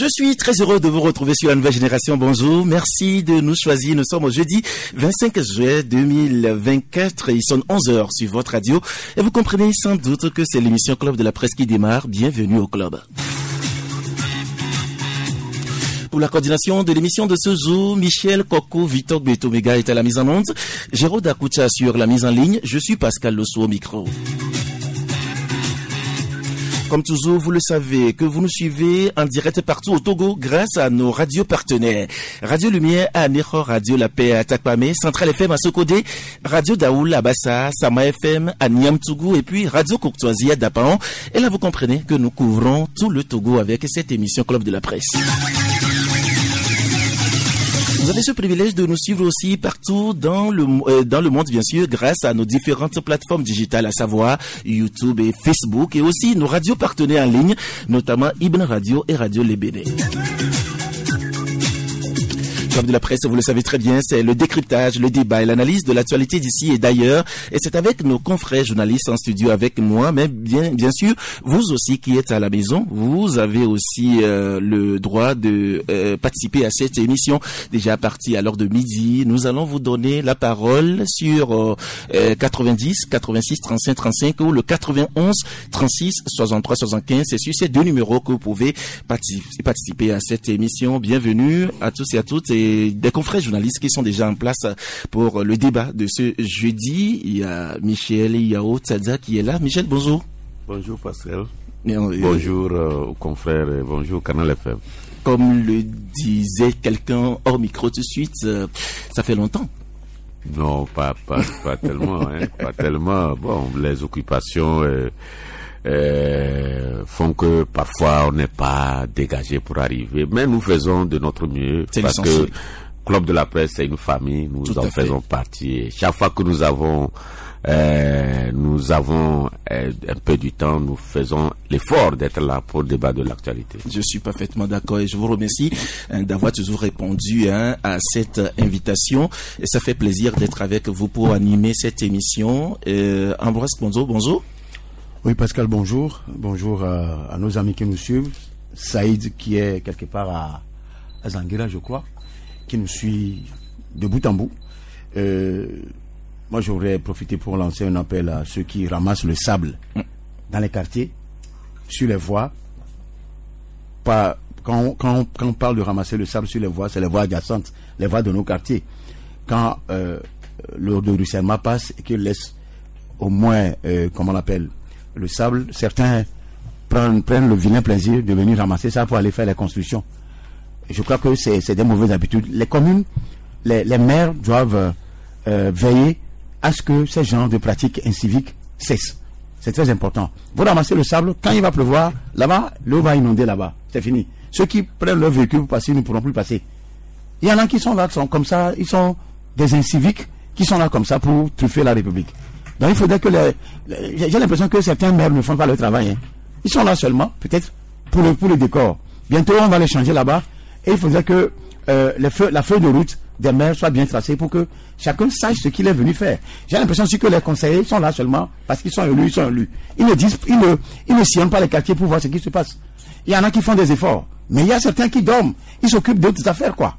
Je suis très heureux de vous retrouver sur la Nouvelle Génération. Bonjour, merci de nous choisir. Nous sommes au jeudi 25 juillet 2024. Il sonne 11h sur votre radio. Et vous comprenez sans doute que c'est l'émission Club de la Presse qui démarre. Bienvenue au club. Pour la coordination de l'émission de ce jour, Michel Koko Vitor Betomega est à la mise en onde. Jérôme Dakucha sur la mise en ligne. Je suis Pascal Losso au micro. Comme toujours, vous le savez, que vous nous suivez en direct partout au Togo grâce à nos radios partenaires. Radio Lumière à Anéro, Radio La Paix à Takpamé, Central FM à Sokodé, Radio Daoul à Bassa, Sama FM à Niamtougou et puis Radio Courtoisie à Dapaon. Et là, vous comprenez que nous couvrons tout le Togo avec cette émission Club de la Presse. Vous avez ce privilège de nous suivre aussi partout dans le monde, bien sûr, grâce à nos différentes plateformes digitales, à savoir YouTube et Facebook, et aussi nos radios partenaires en ligne, notamment Ibn Radio et Radio Lébéné. Club de la Presse, vous le savez très bien, c'est le décryptage, le débat et l'analyse de l'actualité d'ici et d'ailleurs. Et c'est avec nos confrères journalistes en studio avec moi, mais bien sûr, vous aussi qui êtes à la maison, vous avez aussi le droit de participer à cette émission. Déjà à partir à l'heure de midi, nous allons vous donner la parole sur 90, 86, 35, 35 ou le 91, 36, 63, 75. C'est sur ces deux numéros que vous pouvez participer à cette émission. Bienvenue à tous et à toutes. Et des confrères journalistes qui sont déjà en place pour le débat de ce jeudi. Il y a Michel Yao Tsadza qui est là. Michel, bonjour. Bonjour Pascal. Bonjour aux confrères et bonjour Canal FM. Comme le disait quelqu'un hors micro tout de suite, ça fait longtemps. Non, pas tellement. Pas tellement. Bon, les occupations font que parfois on n'est pas dégagé pour arriver, mais nous faisons de notre mieux parce que Club de la Presse c'est une famille, nous en faisons partie. Et chaque fois que nous avons un peu du temps, nous faisons l'effort d'être là pour le débat de l'actualité. Je suis parfaitement d'accord et je vous remercie d'avoir toujours répondu à cette invitation. Et ça fait plaisir d'être avec vous pour animer cette émission. Ambroise Ponzo, bonjour. Oui, Pascal, bonjour. Bonjour à nos amis qui nous suivent. Saïd, qui est quelque part à Zanguera, je crois, qui nous suit de bout en bout. Moi, j'aurais profité pour lancer un appel à ceux qui ramassent le sable dans les quartiers, sur les voies. Quand on parle de ramasser le sable sur les voies, c'est les voies adjacentes, les voies de nos quartiers. Quand l'eau de ruissellement passe et qu'il laisse au moins, comment on appelle, le sable, certains prennent le vilain plaisir de venir ramasser ça pour aller faire les constructions. Je crois que c'est des mauvaises habitudes. Les communes, les maires doivent veiller à ce que ces genres de pratiques inciviques cessent. C'est très important. Vous ramassez le sable, quand il va pleuvoir, là-bas, l'eau va inonder là-bas. C'est fini. Ceux qui prennent leur véhicule pour passer ne pourront plus passer. Il y en a qui sont là, qui sont comme ça, ils sont des inciviques qui sont là comme ça pour truffer la République. Donc il faudrait que j'ai l'impression que certains maires ne font pas le travail. Ils sont là seulement, peut-être, pour le décor. Bientôt, on va les changer là-bas. Et il faudrait que la feuille de route des maires soit bien tracée pour que chacun sache ce qu'il est venu faire. J'ai l'impression aussi que les conseillers sont là seulement parce qu'ils sont élus, Ils ne sillonnent pas les quartiers pour voir ce qui se passe. Il y en a qui font des efforts. Mais il y a certains qui dorment. Ils s'occupent d'autres affaires, quoi.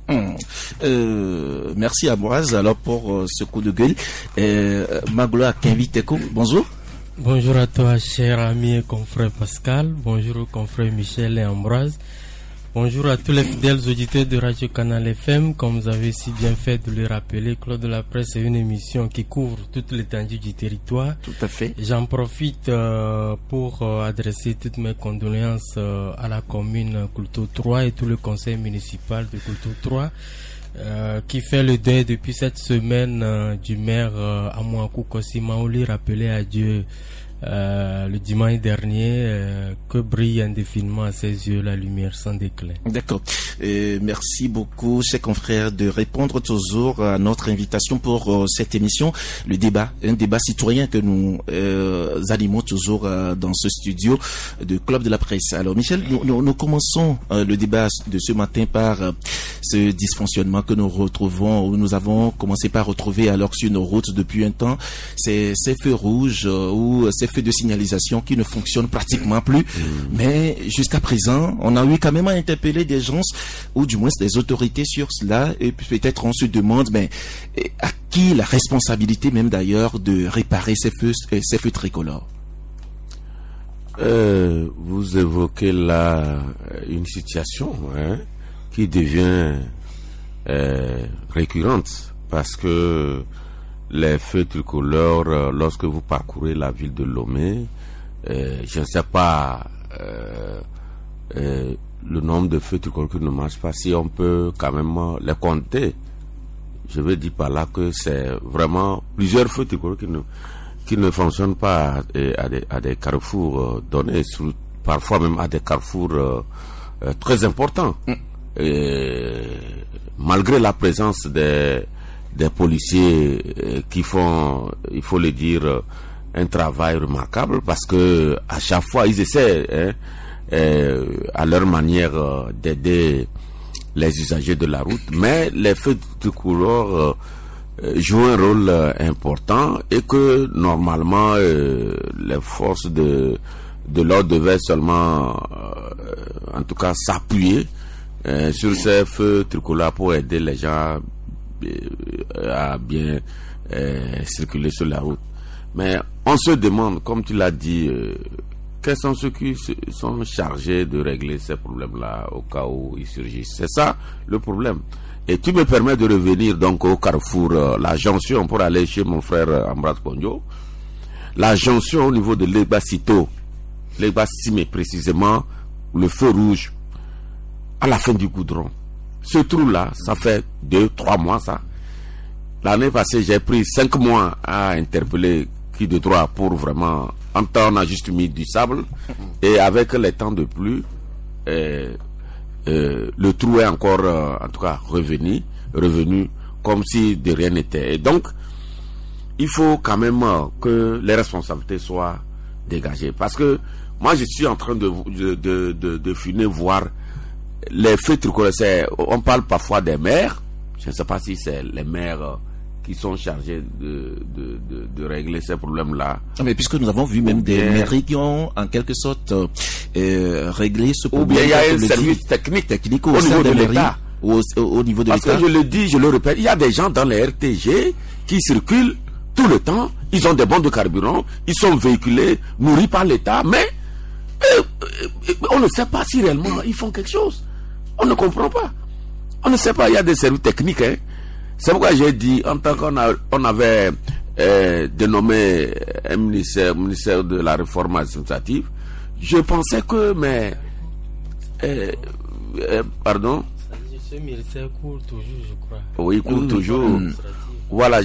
Merci Ambroise alors pour ce coup de gueule. Maglo Akinviteko, bonjour. Bonjour à toi cher ami et confrère Pascal. Bonjour aux confrères Michel et Ambroise. Bonjour à tous les fidèles auditeurs de Radio Canal FM. Comme vous avez si bien fait de le rappeler, Club de la Presse est une émission qui couvre toute l'étendue du territoire. Tout à fait. J'en profite pour adresser toutes mes condoléances à la commune Kulto 3 et tout le conseil municipal de Kulto 3 qui fait le deuil depuis cette semaine du maire Amouakou Kosimaouli, rappelé à Dieu le dimanche dernier, que brille indéfiniment à ses yeux la lumière sans déclin. D'accord. Merci beaucoup, chers confrères, de répondre toujours à notre invitation pour cette émission, le débat, un débat citoyen que nous animons toujours dans ce studio de Club de la Presse. Alors, Michel, nous commençons le débat de ce matin par ce dysfonctionnement que nous retrouvons, ou nous avons commencé par retrouver alors sur nos routes depuis un temps, ces feux rouges ou ces feux de signalisation qui ne fonctionnent pratiquement plus. Mais jusqu'à présent, on a eu quand même à interpeller des gens, ou du moins des autorités sur cela, et peut-être on se demande, mais à qui la responsabilité même d'ailleurs de réparer ces feux tricolores? Vous évoquez là une situation qui devient récurrente, parce que les feux tricolores, lorsque vous parcourez la ville de Lomé, je ne sais pas le nombre de feux tricolores qui ne marchent pas, si on peut quand même les compter. Je veux dire par là que c'est vraiment plusieurs feux tricolores qui ne fonctionnent pas à des carrefours donnés, parfois même à des carrefours très importants. Et malgré la présence des policiers qui font, il faut le dire, un travail remarquable, parce que à chaque fois ils essaient à leur manière d'aider les usagers de la route, mais les feux tricolores jouent un rôle important, et que normalement les forces de l'ordre devaient seulement en tout cas s'appuyer sur ces feux tricolores pour aider les gens à bien circuler sur la route. Mais on se demande, comme tu l'as dit, quels sont ceux qui sont chargés de régler ces problèmes-là au cas où ils surgissent. C'est ça le problème. Et tu me permets de revenir donc au carrefour, la jonction pour aller chez mon frère Ambroise Pondio. La jonction au niveau de Legba-Cito, Legba-Simé précisément, le feu rouge à la fin du goudron. Ce trou-là, ça fait 2-3 mois ça. L'année passée, j'ai pris 5 mois à interpeller qui de droit pour vraiment... En temps, on a juste mis du sable, et avec les temps de pluie, le trou est encore, en tout cas, revenu comme si de rien n'était. Et donc, il faut quand même que les responsabilités soient dégagées. Parce que moi, je suis en train de finir voir les feux tricolores. On parle parfois des maires. Je ne sais pas si c'est les maires qui sont chargés de régler ces problèmes-là. Mais puisque nous avons vu même des mairies qui ont en quelque sorte réglé ce problème. Ou bien il y a un service technique au niveau de l'État. Au niveau de l'État. Parce que je le dis, je le répète, il y a des gens dans les RTG qui circulent tout le temps. Ils ont des bons de carburant, ils sont véhiculés, nourris par l'État, mais on ne sait pas si réellement ils font quelque chose. On ne comprend pas. On ne sait pas, il y a des services techniques. C'est pourquoi j'ai dit, en tant qu'on avait dénommé un ministère de la réforme administrative, je pensais que, pardon. Ce ministère court toujours, je crois. Oui, court toujours. Voilà,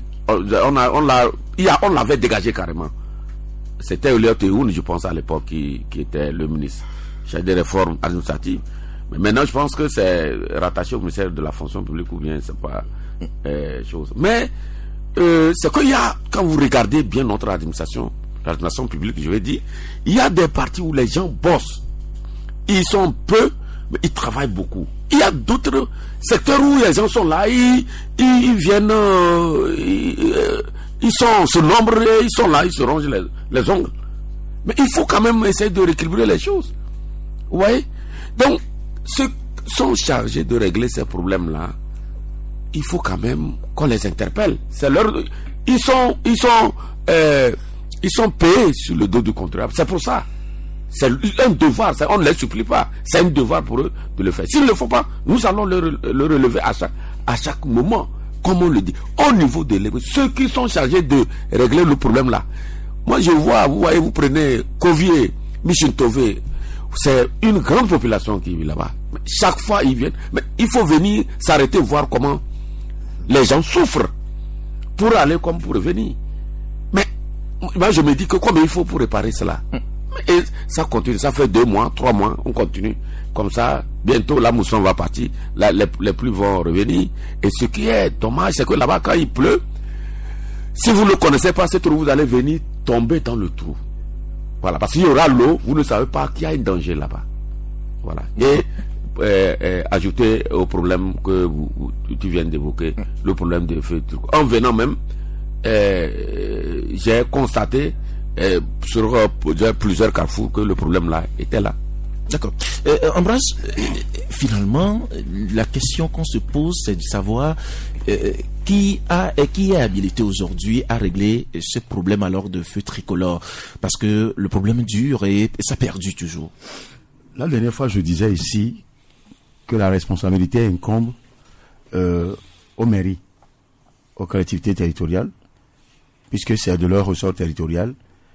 on l'avait dégagé carrément. C'était Eliot Tehoun, je pense, à l'époque, qui était le ministre chargé des réformes administratives. Mais maintenant, je pense que c'est rattaché au ministère de la fonction publique, ou bien c'est pas chose. Mais c'est qu'il y a, quand vous regardez bien notre administration, l'administration publique, je vais dire, il y a des parties où les gens bossent. Ils sont peu, mais ils travaillent beaucoup. Il y a d'autres secteurs où les gens sont là, ils viennent, ils sont ce nombre, ils sont là, ils se rongent les ongles. Mais il faut quand même essayer de rééquilibrer les choses. Vous voyez? Donc, ceux qui sont chargés de régler ces problèmes-là, il faut quand même qu'on les interpelle. C'est ils sont payés sur le dos du contribuable. C'est pour ça. C'est un devoir. On ne les supplie pas. C'est un devoir pour eux de le faire. S'ils ne le font pas, nous allons le relever à chaque moment. Comme on le dit. Au niveau de l'église, ceux qui sont chargés de régler le problème là. Moi, je vois, vous voyez, vous prenez Kovier, Michintové. C'est une grande population qui vit là-bas. Chaque fois, ils viennent. Mais il faut venir s'arrêter, voir comment les gens souffrent pour aller comme pour revenir. Mais moi, je me dis que combien il faut pour réparer cela. Et ça continue. Ça fait 2 mois, 3 mois, on continue. Comme ça, bientôt, la mousson va partir. Les pluies vont revenir. Et ce qui est dommage, c'est que là-bas, quand il pleut, si vous ne connaissez pas ce trou, vous allez venir tomber dans le trou. Voilà, parce qu'il y aura l'eau, vous ne savez pas qu'il y a un danger là-bas. Voilà. Et ajouter au problème que tu viens d'évoquer, le problème des feux. En venant même, j'ai constaté sur plusieurs carrefours que le problème là était là. D'accord. Ambroise, finalement, la question qu'on se pose, c'est de savoir qui est habilité aujourd'hui à régler ce problème alors de feu tricolore, parce que le problème dure et ça perdure toujours. La dernière fois, je disais ici que la responsabilité incombe aux mairies, aux collectivités territoriales, puisque c'est de leur ressort territorial,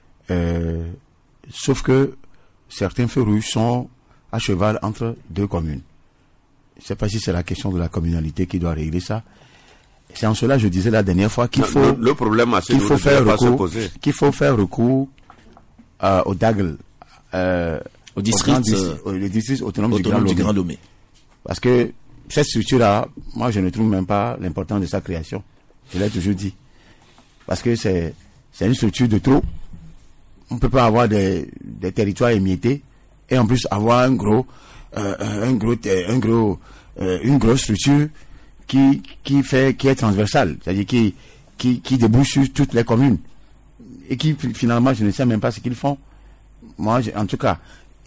sauf que certains feux rouges sont à cheval entre deux communes. Je ne sais pas si c'est la question de la communalité qui doit régler ça. C'est en cela, je disais la dernière fois, qu'il faut, le problème qu'il faut faire recours au DAGL, au district autonome du Grand Lomé. Parce que cette structure-là, moi je ne trouve même pas l'importance de sa création. Je l'ai toujours dit. Parce que c'est une structure de trop. On ne peut pas avoir des territoires émiettés et en plus avoir une grosse structure qui est transversale, c'est-à-dire qui débouche sur toutes les communes et qui finalement je ne sais même pas ce qu'ils font. Moi, en tout cas,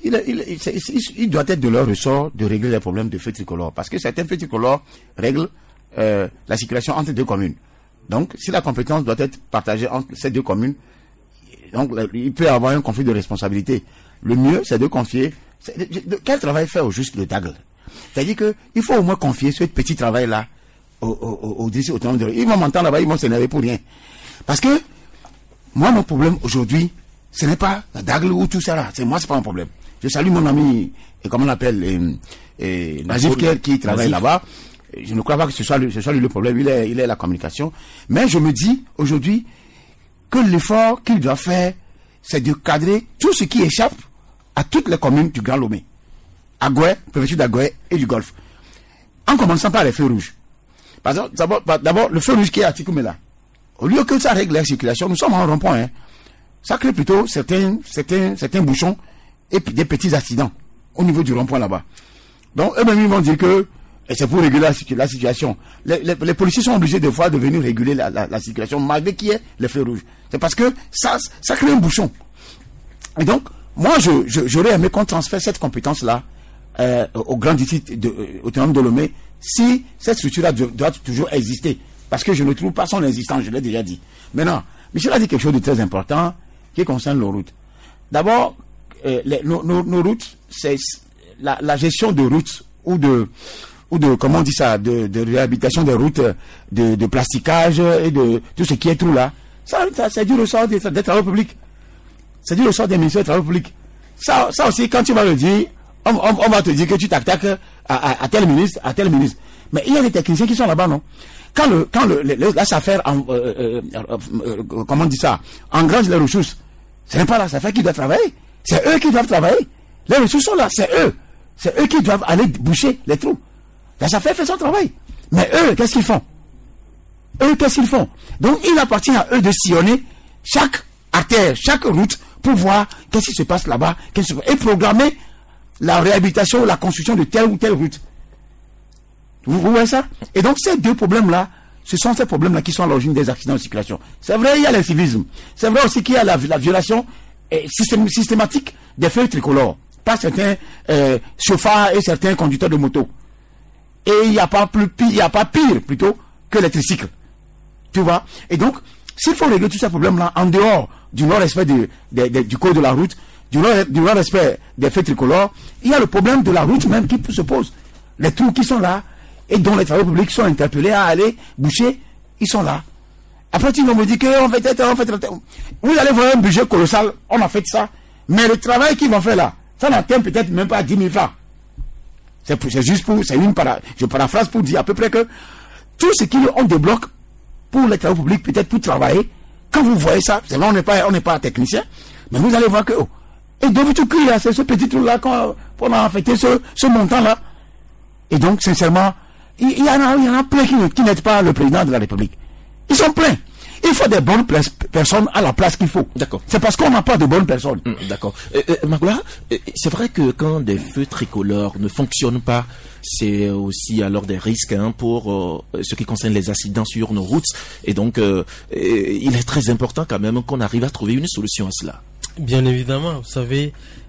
il doit être de leur ressort de régler les problèmes de feux tricolores, parce que certains feux tricolores règlent la circulation entre deux communes. Donc, si la compétence doit être partagée entre ces deux communes, donc il peut y avoir un conflit de responsabilité. Le mieux, c'est de confier. Quel travail fait au juste le DAGL? C'est-à-dire que il faut au moins confier ce petit travail-là au district autonome de... Ils vont m'entendre là-bas, ils vont s'énerver pour rien. Parce que moi, mon problème aujourd'hui, ce n'est pas la DAGL ou tout ça là. C'est pas un problème. Je salue mon ami, comment on l'appelle, Nazif qui travaille là-bas. Je ne crois pas que ce soit lui le problème. Il est la communication. Mais je me dis aujourd'hui que l'effort qu'il doit faire, c'est de cadrer tout ce qui échappe à toutes les communes du Grand Lomé. Agoué, préfecture d'Agoué et du Golfe. En commençant par les feux rouges. Par exemple, d'abord, le feu rouge qui est à Tikoumela. Au lieu que ça règle la circulation, nous sommes en rond-point. Hein. Ça crée plutôt certains bouchons et des petits accidents au niveau du rond-point là-bas. Donc, eux-mêmes, ils vont dire que c'est pour réguler la situation. Les policiers sont obligés des fois de venir réguler la circulation malgré qu'il y ait les feux rouges. C'est parce que ça crée un bouchon. Et donc, moi, j'aurais aimé qu'on transfère cette compétence-là au grand district autonome de Lomé, si cette structure-là doit toujours exister. Parce que je ne trouve pas son existence, je l'ai déjà dit. Maintenant, Michel a dit quelque chose de très important qui concerne nos routes. D'abord, nos routes, c'est la gestion de routes ou de comment on dit ça, de réhabilitation des routes, de plasticage et de tout ce qui est trou là. Ça c'est du ressort des travaux publics. C'est du ressort des ministères des travaux publics. Ça aussi, quand tu vas le dire, on va te dire que tu t'attaques à tel ministre, à tel ministre. Mais il y a des techniciens qui sont là-bas, non? Quand la SAFER, comment on dit ça, engrange les ressources, ce n'est pas la SAFER qui doit travailler. C'est eux qui doivent travailler. Les ressources sont là, c'est eux. C'est eux qui doivent aller boucher les trous. La SAFER fait son travail. Mais eux, qu'est-ce qu'ils font? Donc, il appartient à eux de sillonner chaque artère, chaque route, pour voir qu'est-ce qui se passe là-bas, et programmer la réhabilitation ou la construction de telle ou telle route. Vous voyez ça? Et donc, ces deux problèmes-là, ce sont ces problèmes-là qui sont à l'origine des accidents de circulation. C'est vrai, il y a l'incivisme. C'est vrai aussi qu'il y a la violation systématique des feux tricolores par certains chauffeurs et certains conducteurs de moto. Et il n'y a pas pire plutôt que les tricycles. Tu vois? Et donc, s'il faut régler tous ces problèmes-là en dehors du non-respect du code de la route, du non-respect des feux tricolores, il y a le problème de la route même qui se pose. Les trous qui sont là et dont les travaux publics sont interpellés à aller boucher, ils sont là. Après, tu vas me dire qu'on fait. Vous allez voir un budget colossal, on a fait ça. Mais le travail qu'ils vont faire là, ça n'atteint peut-être même pas 10 000 francs. C'est juste je paraphrase pour dire à peu près que tout ce qu'on débloque pour les travaux publics, peut-être pour travailler, quand vous voyez ça, c'est vrai, on n'est pas technicien, mais vous allez voir que, et de tout cul, c'est ce petit trou-là qu'on a affecté ce montant-là. Et donc, sincèrement, il y en a plein qui n'aident pas le président de la République. Ils sont pleins. Il faut des bonnes personnes à la place qu'il faut. D'accord. C'est parce qu'on n'a pas de bonnes personnes. D'accord. Magloire, c'est vrai que quand des feux tricolores ne fonctionnent pas, c'est aussi alors des risques pour ce qui concerne les accidents sur nos routes. Et donc, il est très important quand même qu'on arrive à trouver une solution à cela. Bien évidemment, vous savez,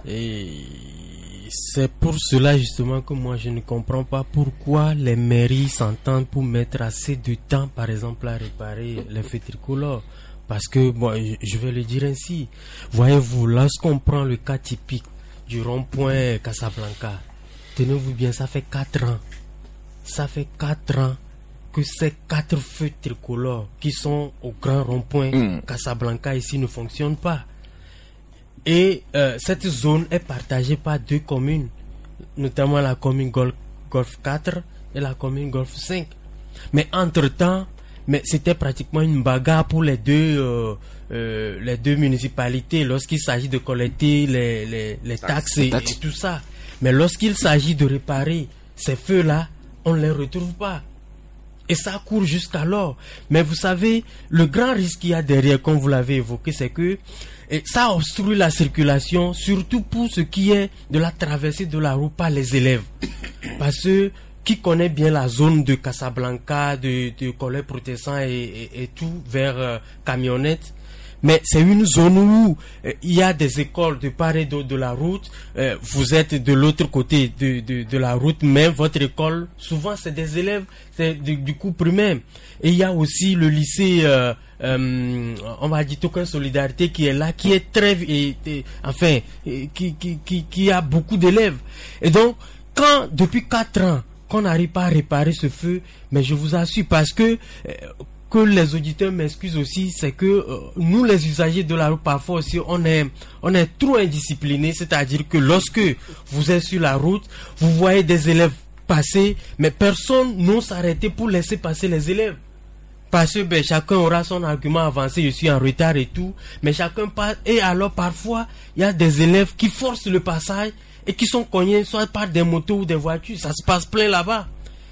c'est pour cela justement que moi je ne comprends pas pourquoi les mairies s'entendent pour mettre assez de temps, par exemple, à réparer les feux tricolores. Parce que, bon, je vais le dire ainsi, voyez-vous, lorsqu'on prend le cas typique du rond-point Casablanca, tenez-vous bien, ça fait 4 ans. Ça fait 4 ans que ces 4 feux tricolores qui sont au grand rond-point Casablanca ici ne fonctionnent pas. Et cette zone est partagée par 2 communes, notamment la commune Golfe 4 et la commune Golfe 5. Mais entre-temps, c'était pratiquement une bagarre pour les deux municipalités lorsqu'il s'agit de collecter les taxes et tout ça. Mais lorsqu'il s'agit de réparer ces feux-là, on ne les retrouve pas. Et ça court jusqu'alors. Mais vous savez, le grand risque qu'il y a derrière, comme vous l'avez évoqué, c'est que ça obstrue la circulation, surtout pour ce qui est de la traversée de la route par les élèves. Parce que qui connaît bien la zone de Casablanca, de Collège Protestant et tout vers Camionnette, mais c'est une zone où il y a des écoles de part et d'autre de la route. Vous êtes de l'autre côté de la route, mais votre école, souvent c'est des élèves du coup primaire. Et il y a aussi le lycée, on va dire Token Solidarité qui est là, qui est très, qui a beaucoup d'élèves. Et donc, quand depuis 4 ans qu'on n'arrive pas à réparer ce feu, mais je vous assure, parce que les auditeurs m'excusent aussi, c'est que nous les usagers de la route parfois aussi on est trop indisciplinés, c'est-à-dire que lorsque vous êtes sur la route, vous voyez des élèves passer, mais personne n'ose s'arrêter pour laisser passer les élèves. Parce que chacun aura son argument avancé, je suis en retard et tout, mais chacun passe, et alors parfois il y a des élèves qui forcent le passage et qui sont cognés soit par des motos ou des voitures, ça se passe plein là-bas.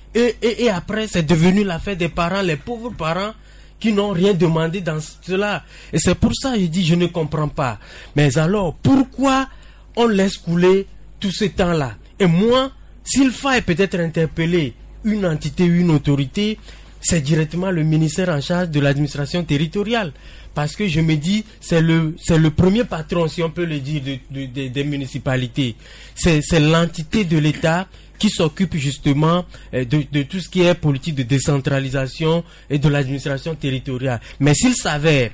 Et après, c'est devenu l'affaire des parents, les pauvres parents qui n'ont rien demandé dans cela. Et c'est pour ça que je dis, je ne comprends pas. Mais alors, pourquoi on laisse couler tout ce temps-là? Et moi, s'il faille peut-être interpeller une entité, une autorité, c'est directement le ministère en charge de l'administration territoriale. Parce que je me dis, c'est le premier patron, si on peut le dire, des municipalités. C'est l'entité de l'État qui s'occupe justement de tout ce qui est politique de décentralisation et de l'administration territoriale. Mais s'il s'avère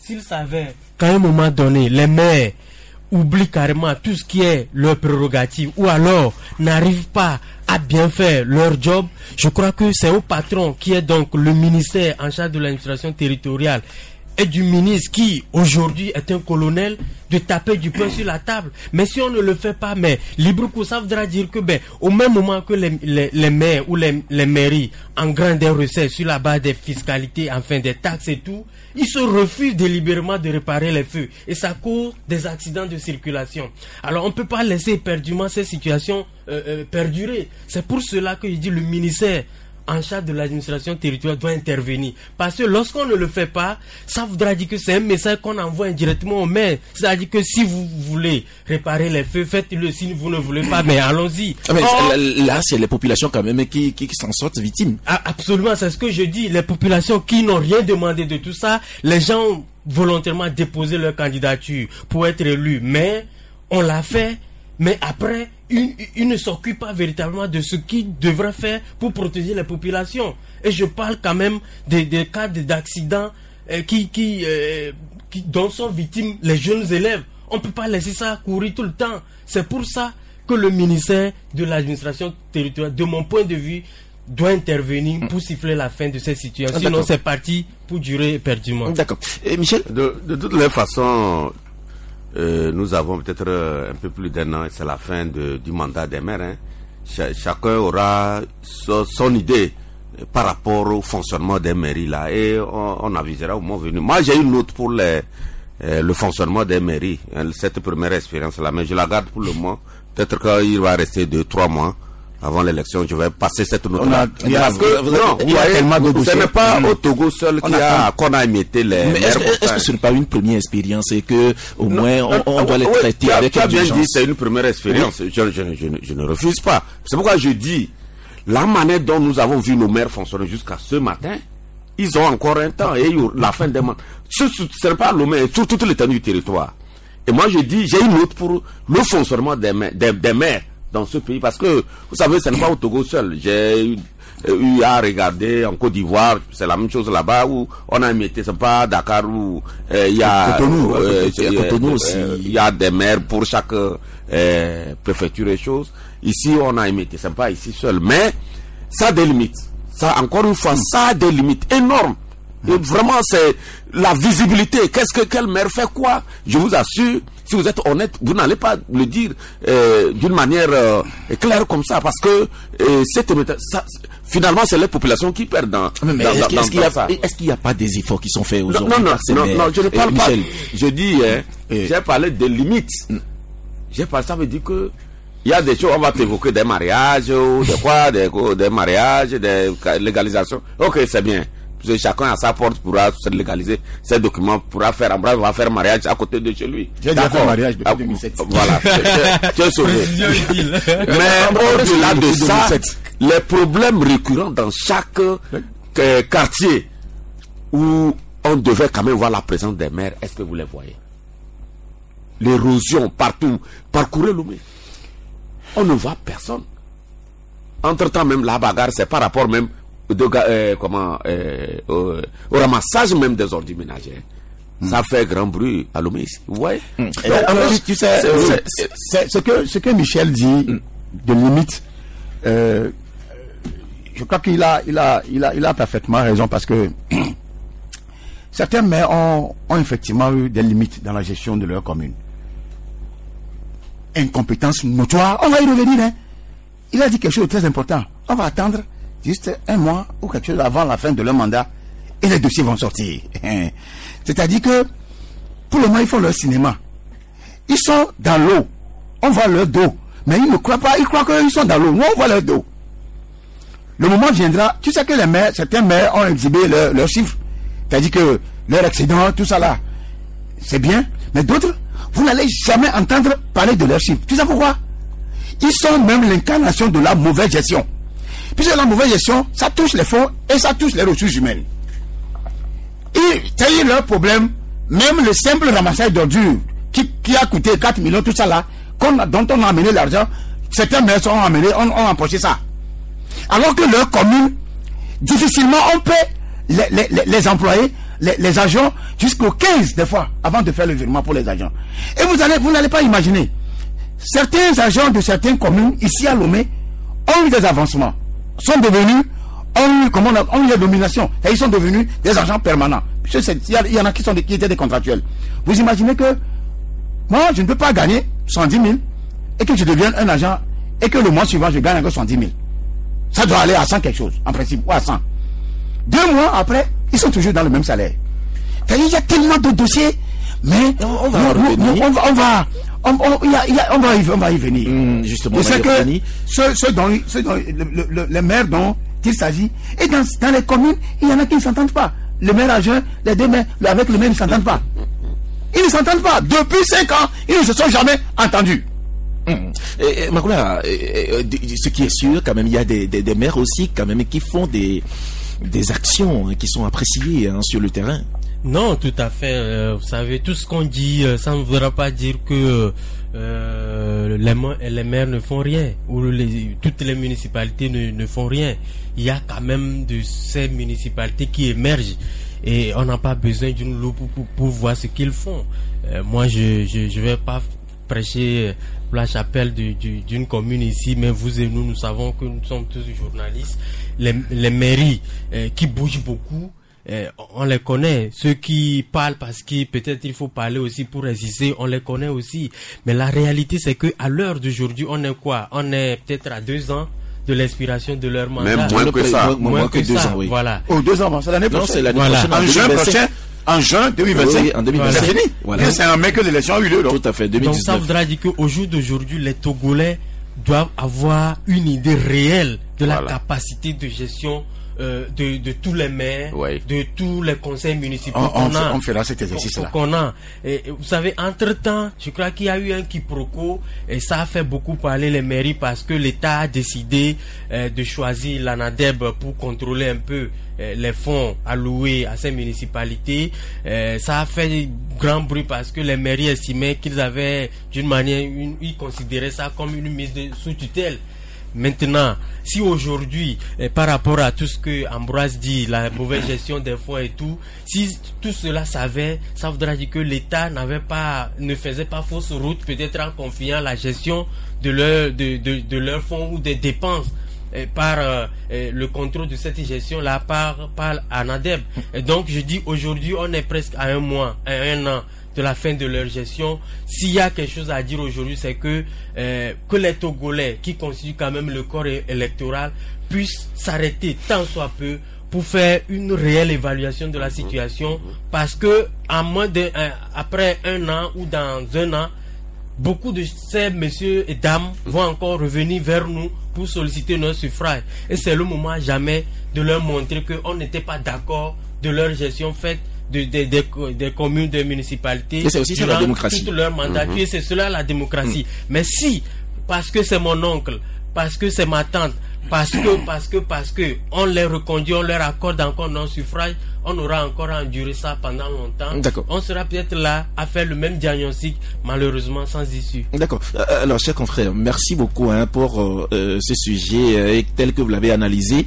qu'à un moment donné, les maires oublient carrément tout ce qui est leur prérogative ou alors n'arrivent pas à bien faire leur job, je crois que c'est au patron qui est donc le ministère en charge de l'administration territoriale et du ministre qui aujourd'hui est un colonel de taper du poing sur la table. Mais si on ne le fait pas, mais libre cours, ça voudra dire que au même moment que les maires ou les mairies engranent des recettes sur la base des fiscalités, enfin des taxes et tout, ils se refusent délibérément de réparer les feux et ça cause des accidents de circulation. Alors on ne peut pas laisser éperdument ces situations perdurer. C'est pour cela que je dis le ministère en charge de l'administration territoriale doit intervenir. Parce que lorsqu'on ne le fait pas, ça voudra dire que c'est un message qu'on envoie indirectement au maire. C'est-à-dire que si vous voulez réparer les feux, faites-le. Si vous ne voulez pas, mais allons-y. Là, c'est les populations quand même qui s'en sortent victimes. Absolument, c'est ce que je dis. Les populations qui n'ont rien demandé de tout ça, les gens ont volontairement déposé leur candidature pour être élus. Mais on l'a fait. Mais après, il ne s'occupe pas véritablement de ce qu'il devrait faire pour protéger les populations. Et je parle quand même des cas d'accidents dont sont victimes les jeunes élèves. On ne peut pas laisser ça courir tout le temps. C'est pour ça que le ministère de l'administration territoriale, de mon point de vue, doit intervenir pour siffler la fin de cette situation. Sinon, c'est parti pour durer éperdument. D'accord. Et Michel, de toutes les façons, nous avons peut-être un peu plus d'un an et c'est la fin du mandat des maires. Chacun aura son idée par rapport au fonctionnement des mairies là et on avisera au moment venu. Moi j'ai une note pour le fonctionnement des mairies, cette première expérience là, mais je la garde pour le moment. Peut-être qu'il va rester 2-3 mois avant l'élection, je vais passer cette note. Parce que ce n'est pas au Togo seul qu'on a émetté les mais maires. Est-ce que ce n'est pas une première expérience et que au moins on doit les traiter avec indulgence? Tu as bien dit, c'est une première expérience. Oui. Je ne refuse pas. C'est pourquoi je dis, la manière dont nous avons vu nos maires fonctionner jusqu'à ce matin, ils ont encore un temps et la fin des mois. Ce n'est pas Lomé, sur toute l'étendue du territoire. Et moi je dis, j'ai une note pour le fonctionnement des maires dans ce pays, parce que vous savez, ce n'est pas au Togo seul. J'ai eu à regarder en Côte d'Ivoire, c'est la même chose là-bas où on a émetté, c'est pas Dakar où il y a Cotonou aussi. Il y a des maires pour chaque préfecture et choses. Ici on a émetté, c'est pas ici seul, mais ça a des limites. Ça, encore une fois, ça a des limites énormes. Et vraiment, c'est la visibilité. Quel maire fait quoi? Je vous assure, si vous êtes honnête, vous n'allez pas le dire d'une manière claire comme ça, parce que finalement, c'est les populations qui perdent dans ça. Est-ce qu'il n'y a pas des efforts qui sont faits aujourd'hui? Non, je ne parle pas. Je dis, j'ai parlé de limites. Ça veut dire que il y a des choses, on va t'évoquer des mariages, ou des mariages, des légalisations. Ok, c'est bien. Parce que chacun à sa porte pourra se légaliser ses documents, pourra faire va faire mariage à côté de chez lui. J'ai déjà fait mariage depuis 2007. Voilà, tu es sauvé. Mais au-delà de ça, les problèmes récurrents dans chaque quartier où on devait quand même voir la présence des maires, est-ce que vous les voyez? L'érosion partout, parcourez Lomé. On ne voit personne. Entre-temps, même la bagarre, c'est par rapport même au ramassage même des ordures ménagères. Ça fait grand bruit à Lomé ici. Vous voyez? Alors, tu sais, ce que Michel dit de limite, je crois qu'il a parfaitement raison, parce que certains maires ont effectivement eu des limites dans la gestion de leur commune. Incompétence notoire, on va y revenir, hein. Il a dit quelque chose de très important. On va attendre juste un mois ou quelque chose avant la fin de leur mandat et les dossiers vont sortir. C'est-à-dire que pour le moment ils font leur cinéma. Ils sont dans l'eau, on voit leur dos, mais ils ne croient pas, ils croient qu'ils sont dans l'eau, nous on voit leur dos. Le moment viendra, tu sais que certains maires ont exhibé leurs chiffres, c'est-à-dire que leur excédent, tout ça là, c'est bien, mais d'autres, vous n'allez jamais entendre parler de leurs chiffres. Tu sais pourquoi? Ils sont même l'incarnation de la mauvaise gestion. Puisque la mauvaise gestion, ça touche les fonds et ça touche les ressources humaines. Et c'est leur problème, même le simple ramassage d'ordures qui a coûté 4 millions, tout ça là, dont on a amené l'argent, certains maires ont empoché ça. Alors que leur commune, difficilement on paie les employés, les agents, jusqu'au 15 des fois, avant de faire le virement pour les agents. Et vous n'allez pas imaginer, certains agents de certaines communes, ici à Lomé, ont eu des avancements, ont eu des nominations, et ils sont devenus des agents permanents. Il y en a qui étaient des contractuels. Vous imaginez que moi, je ne peux pas gagner 110 000 et que je devienne un agent et que le mois suivant, je gagne encore 110 000. Ça doit aller à 100 quelque chose, en principe, ou à 100. 2 mois après, ils sont toujours dans le même salaire. Il y a tellement de dossiers, mais on va y venir. Justement, je sais que ceux dont les maires dont il s'agit, et dans les communes, il y en a qui ne s'entendent pas. Le maire adjoint, les deux maires, avec le maire, ils ne s'entendent pas. Ils ne s'entendent pas. Depuis 5 ans, ils ne se sont jamais entendus. Makoula, ce qui est sûr, quand même, il y a des maires aussi, quand même, qui font des actions qui sont appréciées sur le terrain. Non, tout à fait. Vous savez, tout ce qu'on dit, ça ne voudra pas dire que les maires ne font rien, ou toutes les municipalités ne font rien. Il y a quand même de ces municipalités qui émergent et on n'a pas besoin d'une loupe pour voir ce qu'ils font. Moi, je vais pas prêcher la chapelle d'une commune ici, mais vous et nous savons que nous sommes tous journalistes. Les mairies qui bougent beaucoup, on les connaît. Ceux qui parlent parce que peut-être il faut parler aussi pour résister, on les connaît aussi. Mais la réalité, c'est que à l'heure d'aujourd'hui, on est quoi? On est peut-être à 2 ans de l'expiration de leur mandat. Même moins que ça. Moins que 2 ans, oui. Voilà. 2 ans, c'est l'année prochaine. Non, c'est l'année prochaine. En juin 2025. Oui, en 2025. C'est fini. Voilà. C'est un mec que l'élection a eu lieu. Tout à fait, 2019. Donc ça voudra dire qu'au jour d'aujourd'hui, les Togolais doivent avoir une idée réelle de la capacité de gestion de tous les maires, de tous les conseils municipaux on fera cet exercice-là. Qu'on a. Et vous savez, entre-temps, je crois qu'il y a eu un quiproquo et ça a fait beaucoup parler les mairies parce que l'État a décidé de choisir l'ANADEB pour contrôler un peu les fonds alloués à ces municipalités. Ça a fait grand bruit parce que les mairies estimaient qu'ils avaient, d'une manière, ils considéraient ça comme une mise sous tutelle. Maintenant, si aujourd'hui, par rapport à tout ce que Ambroise dit, la mauvaise gestion des fonds et tout, si tout cela savait, ça voudrait dire que l'État ne faisait pas fausse route, peut-être en confiant la gestion de leurs fonds ou des dépenses par le contrôle de cette gestion-là par ANADEB. Et donc, je dis aujourd'hui, on est presque à un an de la fin de leur gestion. S'il y a quelque chose à dire aujourd'hui, c'est que les Togolais, qui constituent quand même le corps électoral, puissent s'arrêter tant soit peu pour faire une réelle évaluation de la situation, parce que après un an ou dans un an, beaucoup de ces messieurs et dames vont encore revenir vers nous pour solliciter notre suffrage. Et c'est le moment à jamais de leur montrer qu'on n'était pas d'accord de leur gestion faite des communes, des municipalités. Et c'est aussi ça la démocratie. Tout leur mandat. Et c'est cela la démocratie. Mais si, parce que c'est mon oncle, parce que c'est ma tante, parce que on les reconduit, on leur accorde encore non suffrage, on aura encore enduré ça pendant longtemps. D'accord. On sera peut-être là à faire le même diagnostic, malheureusement sans issue. D'accord. Alors, chers confrères, merci beaucoup pour ce sujet tel que vous l'avez analysé.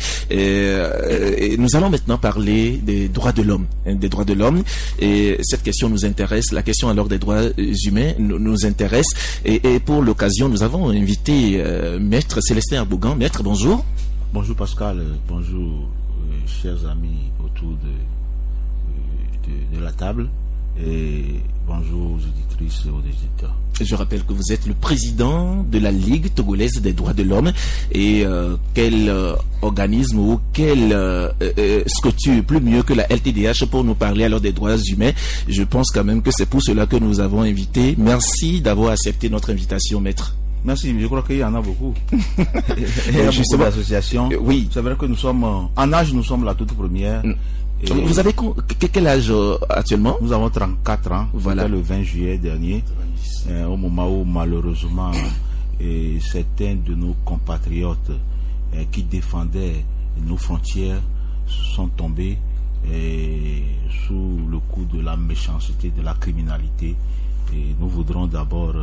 Et nous allons maintenant parler des droits de l'homme. Des droits de l'homme. Et cette question nous intéresse. La question alors des droits humains nous intéresse. Et pour l'occasion, nous avons invité Maître Célestin Arbougan. Maître, bonjour. Bonjour Pascal. Bonjour chers amis autour de la table, et bonjour aux auditrices et aux auditeurs. Je rappelle que vous êtes le président de la Ligue togolaise des droits de l'homme. Et quel organisme ou quelle structure plus mieux que la LTDH pour nous parler alors des droits humains. Je pense quand même que c'est pour cela que nous avons invité. Merci d'avoir accepté notre invitation, maître. Merci, je crois qu'il y en a beaucoup. Il y a beaucoup d'associations. Oui. C'est vrai que nous sommes, en âge, nous sommes la toute première. Vous avez quel âge actuellement? Nous avons 34 ans. Voilà. C'était le 20 juillet dernier, au moment où malheureusement certains de nos compatriotes qui défendaient nos frontières sont tombés sous le coup de la méchanceté, de la criminalité. Et nous voudrons d'abord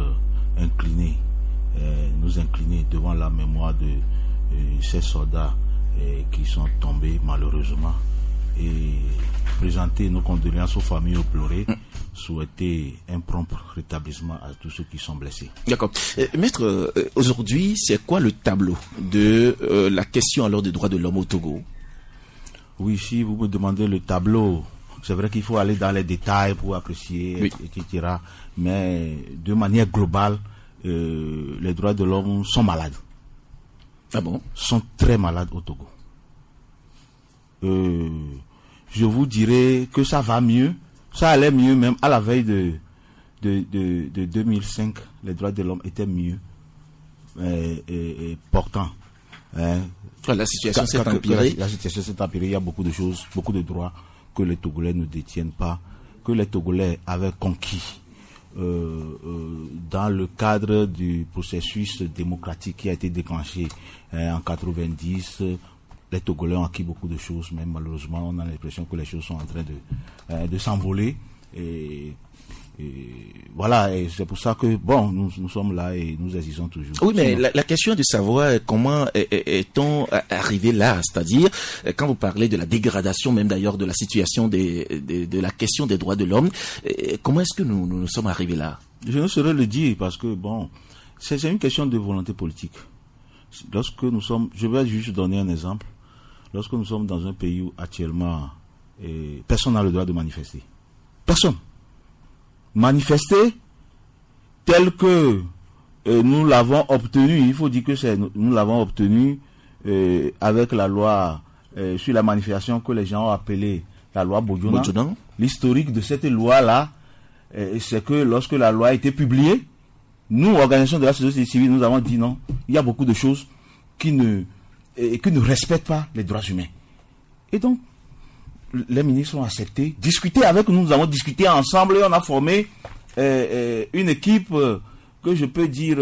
nous incliner devant la mémoire de ces soldats qui sont tombés malheureusement, et présenter nos condoléances aux familles pleurées, souhaiter un prompt rétablissement à tous ceux qui sont blessés. D'accord. Maître, aujourd'hui, c'est quoi le tableau de la question alors des droits de l'homme au Togo? Oui, si vous me demandez le tableau, c'est vrai qu'il faut aller dans les détails pour apprécier, etc. Mais de manière globale, les droits de l'homme sont malades. Ah bon? Sont très malades au Togo. Je vous dirais que ça va mieux. Ça allait mieux même à la veille de 2005. Les droits de l'homme étaient mieux et portants. La situation s'est empirée. La situation s'est empirée. Il y a beaucoup de choses, beaucoup de droits que les Togolais ne détiennent pas, que les Togolais avaient conquis dans le cadre du processus démocratique qui a été déclenché en 90. Les Togolais ont acquis beaucoup de choses, mais malheureusement on a l'impression que les choses sont en train de s'envoler, et voilà, et c'est pour ça que nous sommes là et nous existons toujours. Oui, mais la question de savoir comment est-on arrivé là, c'est-à-dire quand vous parlez de la dégradation même d'ailleurs de la situation de la question des droits de l'homme, comment est-ce que nous sommes arrivés là? Je ne saurais le dire parce que c'est une question de volonté politique. Lorsque nous sommes, je vais juste donner un exemple. Lorsque nous sommes dans un pays où actuellement personne n'a le droit de manifester. Personne. Manifester tel que nous l'avons obtenu, il faut dire que nous l'avons obtenu avec la loi sur la manifestation que les gens ont appelée la loi Bodjona. L'historique de cette loi-là, c'est que lorsque la loi a été publiée, nous, organisation de la société civile, nous avons dit non, il y a beaucoup de choses qui ne respectent pas les droits humains. Et donc, les ministres ont accepté, discuté avec nous, nous avons discuté ensemble et on a formé une équipe que je peux dire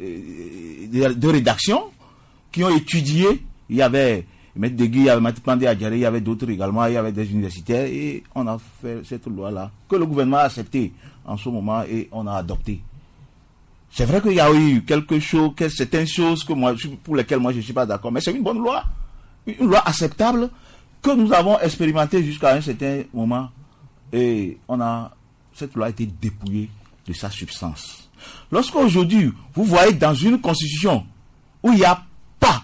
de rédaction qui ont étudié. Il y avait M. Degui, il y avait M. Pandé Adjaré, il y avait d'autres également, il y avait des universitaires et on a fait cette loi-là que le gouvernement a accepté en ce moment et on a adopté. C'est vrai qu'il y a eu certaines choses pour lesquelles moi je ne suis pas d'accord, mais c'est une bonne loi, une loi acceptable que nous avons expérimentée jusqu'à un certain moment et cette loi a été dépouillée de sa substance. Lorsqu'aujourd'hui, vous voyez dans une constitution où il n'y a pas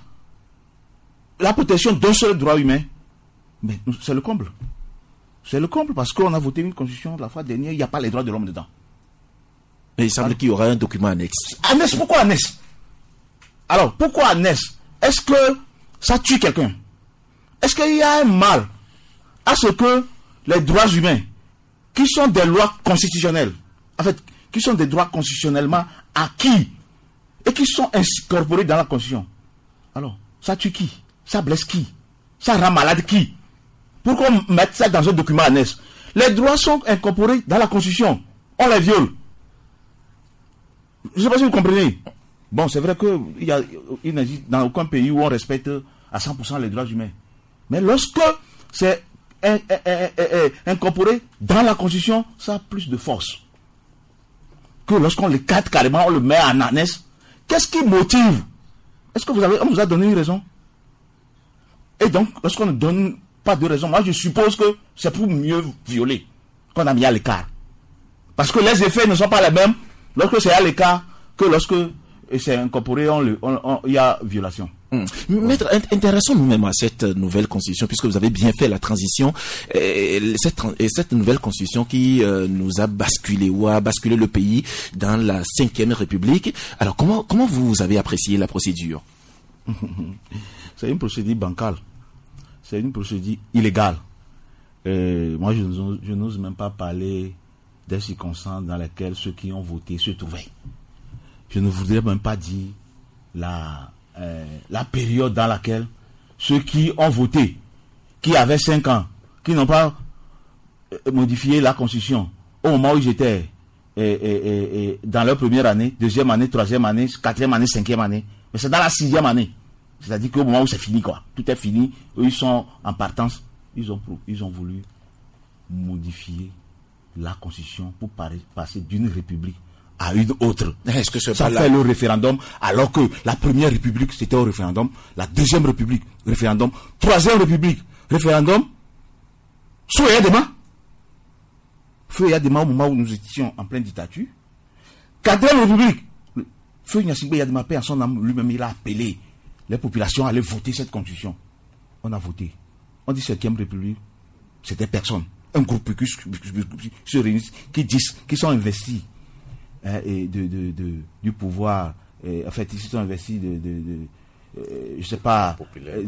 la protection d'un seul droit humain, mais c'est le comble. C'est le comble parce qu'on a voté une constitution la fois dernière, il n'y a pas les droits de l'homme dedans. Mais il semble qu'il y aura un document annexe. Annexe, pourquoi annexe? Alors, pourquoi annexe? Est-ce que ça tue quelqu'un? Est-ce qu'il y a un mal à ce que les droits humains, qui sont des lois constitutionnelles, en fait, qui sont des droits constitutionnellement acquis et qui sont incorporés dans la Constitution, alors, ça tue qui? Ça blesse qui? Ça rend malade qui? Pourquoi mettre ça dans un document annexe? Les droits sont incorporés dans la Constitution. On les viole. Je ne sais pas si vous comprenez. Bon, c'est vrai qu'il n'existe dans aucun pays où on respecte à 100% les droits humains. Mais lorsque c'est incorporé dans la Constitution, ça a plus de force. Que lorsqu'on le cadre carrément, on le met en annexe. Qu'est-ce qui motive? Est-ce que on vous a donné une raison? Et donc, lorsqu'on ne donne pas de raison, moi je suppose que c'est pour mieux violer qu'on a mis à l'écart. Parce que les effets ne sont pas les mêmes lorsque c'est à l'écart que lorsque c'est incorporé, il y a violation. Maître, intéressons-nous même à cette nouvelle constitution, puisque vous avez bien fait la transition, cette nouvelle constitution qui nous a basculé ou a basculé le pays dans la 5e République. Alors, comment vous avez apprécié la procédure? C'est une procédure bancale. C'est une procédure illégale. Moi, je n'ose même pas parler des circonstances dans lesquelles ceux qui ont voté se trouvaient. Je ne voudrais même pas dire la période dans laquelle ceux qui ont voté, qui avaient 5 ans, qui n'ont pas modifié la Constitution, au moment où ils étaient dans leur première année, deuxième année, troisième année, quatrième année, cinquième année, mais c'est dans la 6e année. C'est-à-dire qu'au moment où c'est fini, quoi. Tout est fini, eux, ils sont en partance, ils ont voulu modifier la Constitution pour passer d'une république à une autre. Est-ce que ça fait le référendum, alors que la première république, c'était au référendum, la deuxième république, référendum, troisième république, référendum, sous Yadema. Feu Yadema au moment où nous étions en pleine dictature. Quatrième république, Feu Gnassingbé Yadema, paix en son âme, lui-même, il a appelé les populations à aller voter cette constitution. On a voté. On dit 5e république, c'était personne. Un groupe qui se réunissent, qui sont investis du pouvoir, en fait, ils sont investis je sais pas,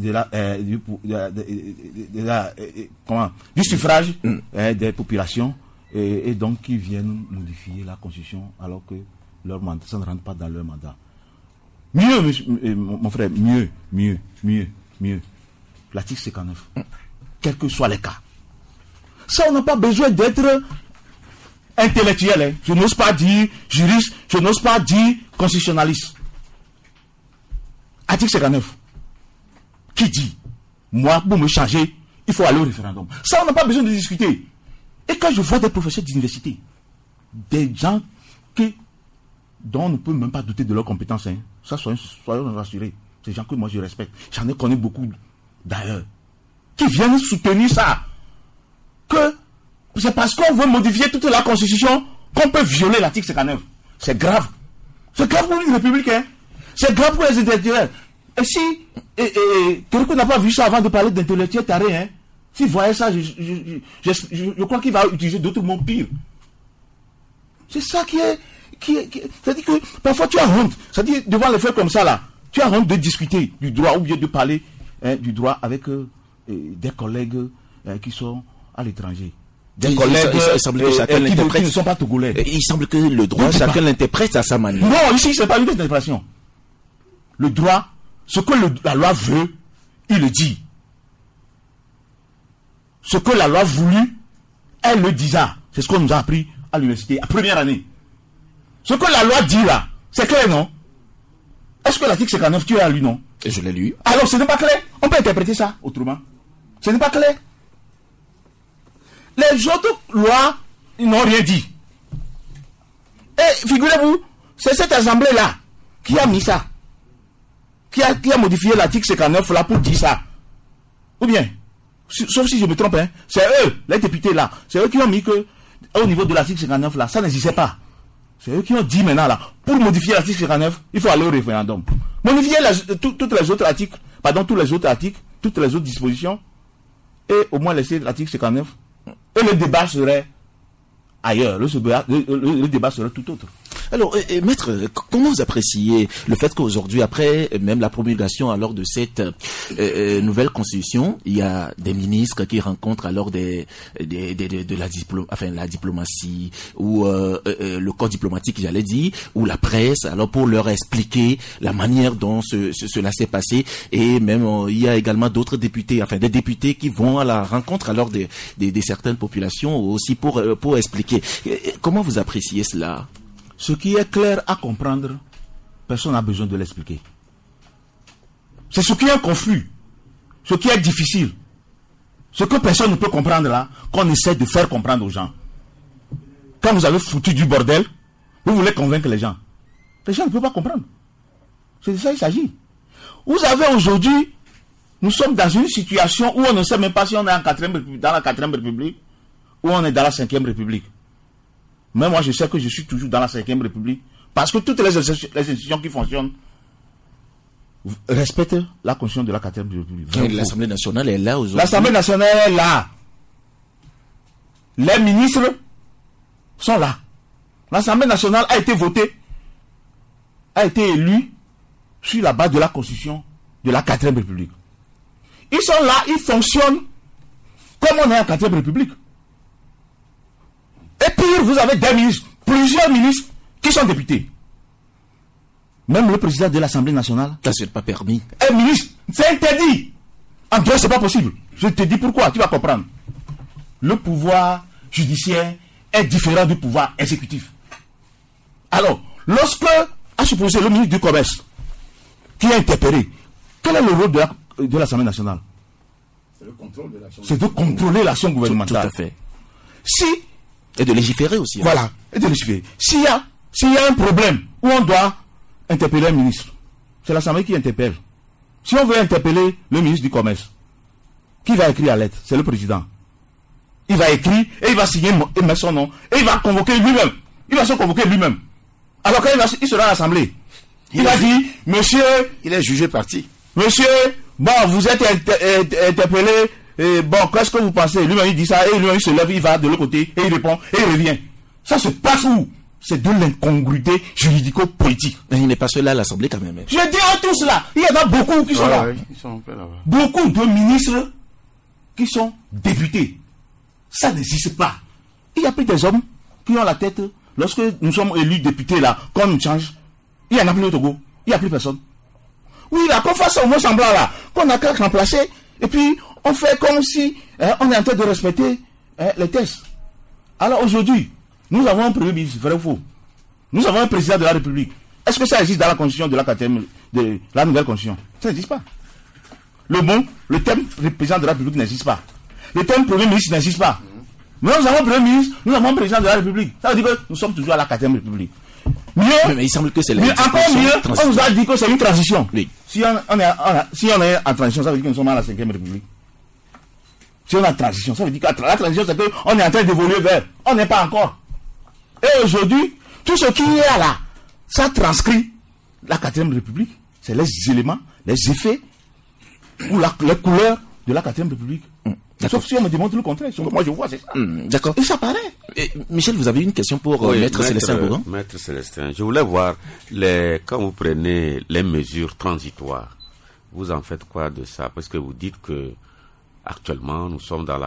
du suffrage des populations, et donc qui viennent modifier la constitution alors que leur mandat, ça ne rentre pas dans leur mandat. Mieux, mon frère, mieux. L'article 59, quels que soient les cas. Ça, on n'a pas besoin d'être intellectuel. Hein. Je n'ose pas dire juriste, je n'ose pas dire constitutionnaliste. Article 59. Qui dit, moi, pour me changer, il faut aller au référendum. Ça, on n'a pas besoin de discuter. Et quand je vois des professeurs d'université, des gens dont on ne peut même pas douter de leurs compétences, hein, ça, soyons rassurés. C'est des gens que moi je respecte. J'en ai connu beaucoup d'ailleurs. Qui viennent soutenir ça. Que c'est parce qu'on veut modifier toute la constitution qu'on peut violer l'article 59. C'est grave. C'est grave pour une république. Hein. C'est grave pour les intellectuels. Et si quelqu'un n'a pas vu ça avant de parler d'intellectuels tarés, hein, s'il voyait ça, je crois qu'il va utiliser d'autres mots pires. C'est ça qui est c'est-à-dire que parfois tu as honte. C'est-à-dire devant les faits comme ça là, tu as honte de discuter du droit ou bien de parler du droit avec des collègues qui sont à l'étranger. des collègues il semble que chacun qui ne sont pas togolais. Il semble que le droit, chacun l'interprète à sa manière. Non, ici, c'est pas une interprétation. Le droit, ce que la loi veut, il le dit. Ce que la loi voulut, elle le disa. C'est ce qu'on nous a appris à l'université, à première année. Ce que la loi dit là, c'est clair, non? Est-ce que l'article 59, tu l'as lu, non? Et je l'ai lu. Alors, ce n'est pas clair. On peut interpréter ça autrement. Ce n'est pas clair. Les autres lois, ils n'ont rien dit. Et figurez-vous, c'est cette assemblée-là qui a mis ça. Qui a modifié l'article 59 là pour dire ça. Ou bien, sauf si je me trompe, hein, c'est eux, les députés là, c'est eux qui ont mis que, au niveau de l'article 59 là, ça n'existait pas. C'est eux qui ont dit maintenant là, pour modifier l'article 59, il faut aller au référendum. Modifier tous les autres articles, toutes les autres dispositions, et au moins laisser l'article 59. Et le débat serait ailleurs, le débat serait tout autre. Alors, maître, comment vous appréciez le fait qu'aujourd'hui, après même la promulgation alors de cette nouvelle constitution, il y a des ministres qui rencontrent alors la diplomatie ou le corps diplomatique, j'allais dire, ou la presse, alors pour leur expliquer la manière dont cela s'est passé, et même il y a également d'autres députés, des députés qui vont à la rencontre alors des certaines populations aussi pour expliquer. Comment vous appréciez cela? Ce qui est clair à comprendre, personne n'a besoin de l'expliquer. C'est ce qui est confus, ce qui est difficile, ce que personne ne peut comprendre là, qu'on essaie de faire comprendre aux gens. Quand vous avez foutu du bordel, vous voulez convaincre les gens. Les gens ne peuvent pas comprendre. C'est de ça qu'il s'agit. Vous avez aujourd'hui, nous sommes dans une situation où on ne sait même pas si on est dans la 4e République ou on est dans la 5e République. Mais moi, je sais que je suis toujours dans la 5e République parce que toutes les institutions qui fonctionnent respectent la constitution de la 4e République. L'Assemblée nationale est là aujourd'hui. L'Assemblée nationale est là. Les ministres sont là. L'Assemblée nationale a été votée, a été élue sur la base de la constitution de la 4e République. Ils sont là, ils fonctionnent comme on est en 4e République. Et pire, vous avez des ministres, plusieurs ministres qui sont députés. Même le président de l'Assemblée nationale. Ça, c'est pas permis. Un ministre, c'est interdit. En droit, c'est pas possible. Je te dis pourquoi, tu vas comprendre. Le pouvoir judiciaire est différent du pouvoir exécutif. Alors, lorsque, à supposer le ministre du Commerce, qui est interpellé, quel est le rôle de l'Assemblée nationale? C'est de contrôler l'action gouvernementale. Tout à fait. Et de légiférer aussi. Voilà, et de légiférer. S'il y a un problème où on doit interpeller un ministre, c'est l'Assemblée qui interpelle. Si on veut interpeller le ministre du Commerce, qui va écrire la lettre? C'est le président. Il va écrire et il va signer et mettre son nom et il va convoquer lui-même. Il va se convoquer lui-même. Alors quand il sera à l'Assemblée, il va dire, monsieur... Il est jugé parti. Monsieur, bon, vous êtes interpellé... Et bon, qu'est-ce que vous pensez? Lui-même, il dit ça, et lui-même, il se lève, il va de l'autre côté, et il répond, et il revient. Ça se passe où? C'est de l'incongruité juridico-politique. Mais il n'est pas seul à l'Assemblée quand même. Je dis à tous là, il y en a beaucoup qui sont là. Ils sont un peu là-bas. Beaucoup de ministres qui sont députés. Ça n'existe pas. Il y a plus des hommes qui ont la tête, lorsque nous sommes élus députés là, quand on nous change, il y en a plus au Togo. Il n'y a plus personne. Oui, là, qu'on fasse au moins semblant là, qu'on a qu'à remplacer, et puis on fait comme si on est en train de respecter les tests. Alors aujourd'hui, nous avons un premier ministre, vrai ou faux? Nous avons un président de la République. Est-ce que ça existe dans la constitution de la 4e, de la nouvelle constitution? Ça n'existe pas. Le thème président de la République n'existe pas. Le thème premier ministre n'existe pas. Mais nous avons un premier ministre, nous avons un président de la République. Ça veut dire que nous sommes toujours à la 4e République. Mieux, mais il semble que c'est mais encore mieux, on nous a dit que c'est une transition. Oui. Si on est en transition, ça veut dire que nous sommes à la 5e République. Si on est en transition, ça veut dire que la transition, c'est qu'on est en train d'évoluer vers. On n'est pas encore. Et aujourd'hui, tout ce qui est là, ça transcrit la 4e République. C'est les éléments, les effets, ou les couleurs de la 4e République. Sauf si on me démontre le contraire. Moi, je vois, c'est ça. D'accord. Et ça paraît. Michel, vous avez une question pour Maître Célestin Bougon? Maître Célestin, je voulais voir, quand vous prenez les mesures transitoires, vous en faites quoi de ça? Parce que vous dites que actuellement, nous sommes dans la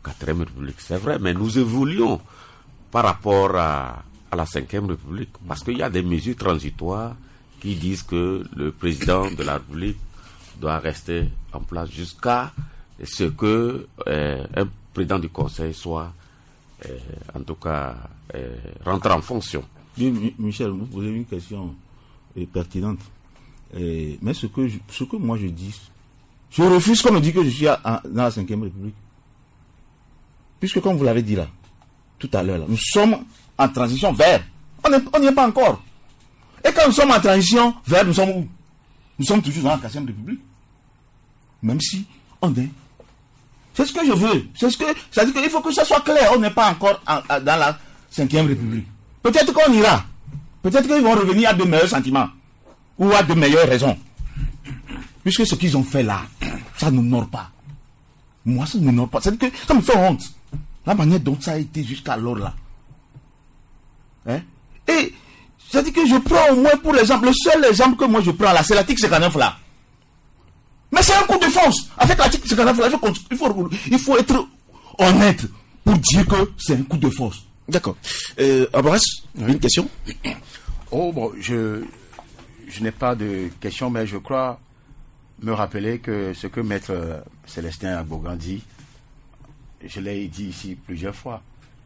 4e République, c'est vrai, mais nous évoluons par rapport à la 5e République, parce qu'il y a des mesures transitoires qui disent que le président de la République doit rester en place jusqu'à ce que un président du Conseil soit, en tout cas, rentre en fonction. Michel, vous posez une question pertinente. Mais ce que moi je dis, je refuse qu'on me dise que je suis dans la 5e République. Puisque comme vous l'avez dit là, tout à l'heure, nous sommes en transition vers. On n'y est pas encore. Et quand nous sommes en transition vers, nous sommes où? Nous sommes toujours dans la 4e République. Même si on est. C'est ce que je veux. C'est-à-dire qu'il faut que ça soit clair. On n'est pas encore dans la 5e République. Peut-être qu'on ira. Peut-être qu'ils vont revenir à de meilleurs sentiments. Ou à de meilleures raisons. Puisque ce qu'ils ont fait là, ça ne m'honore pas. Moi, ça ne m'honore pas. C'est-à-dire que ça me fait honte. La manière dont ça a été jusqu'alors là. Hein? Et c'est-à-dire que je prends au moins pour l'exemple, le seul exemple que moi je prends là, c'est l'article 59 là. Mais c'est un coup de force. Avec l'article 59 là, il faut être honnête pour dire que c'est un coup de force. D'accord. Abbas, une question? Oh bon, je n'ai pas de question, mais je crois me rappeler que ce que Maître Célestin Agbogan dit, je l'ai dit ici plusieurs fois,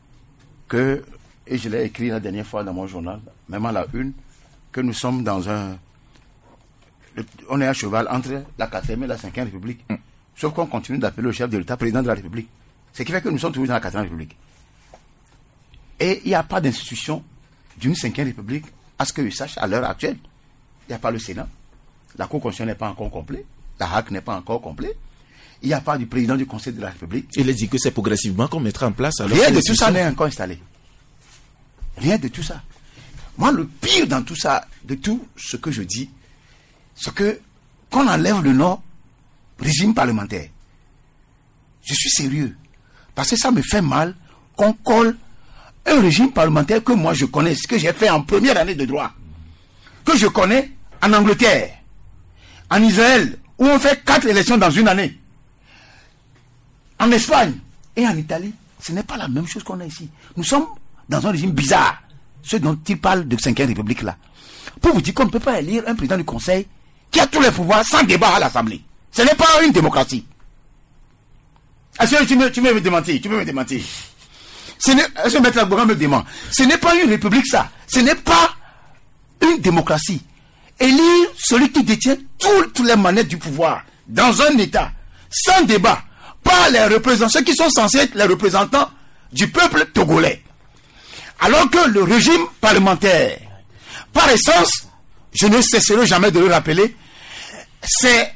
et je l'ai écrit la dernière fois dans mon journal, même à la une, que nous sommes on est à cheval entre la 4e et la 5e République. Sauf qu'on continue d'appeler le chef de l'État président de la République. Ce qui fait que nous sommes toujours dans la 4e République. Et il n'y a pas d'institution d'une 5e République, à ce que je sache, à l'heure actuelle. Il n'y a pas le Sénat. La Cour constitutionnelle n'est pas encore complète. La HAC n'est pas encore complète. Il n'y a pas du président du Conseil de la République. Il a dit que c'est progressivement qu'on mettra en place. Rien de tout ça n'est encore installé. Rien de tout ça. Moi, le pire dans tout ça, de tout ce que je dis, c'est qu'on enlève le nom régime parlementaire. Je suis sérieux. Parce que ça me fait mal qu'on colle un régime parlementaire que moi je connais, ce que j'ai fait en première année de droit, que je connais en Angleterre, en Israël, où on fait 4 élections dans une année, en Espagne et en Italie. Ce n'est pas la même chose qu'on a ici. Nous sommes dans un régime bizarre, ce dont il parle de 5e République là. Pour vous dire qu'on ne peut pas élire un président du Conseil qui a tous les pouvoirs sans débat à l'Assemblée. Ce n'est pas une démocratie. Est-ce que tu veux me démentir? Tu veux me démentir? Est-ce que Maître Agbogan me dément? Ce n'est pas une république ça. Ce n'est pas une démocratie. Élire celui qui détient toutes les manettes du pouvoir dans un État, sans débat, par les représentants, ceux qui sont censés être les représentants du peuple togolais. Alors que le régime parlementaire, par essence, je ne cesserai jamais de le rappeler, c'est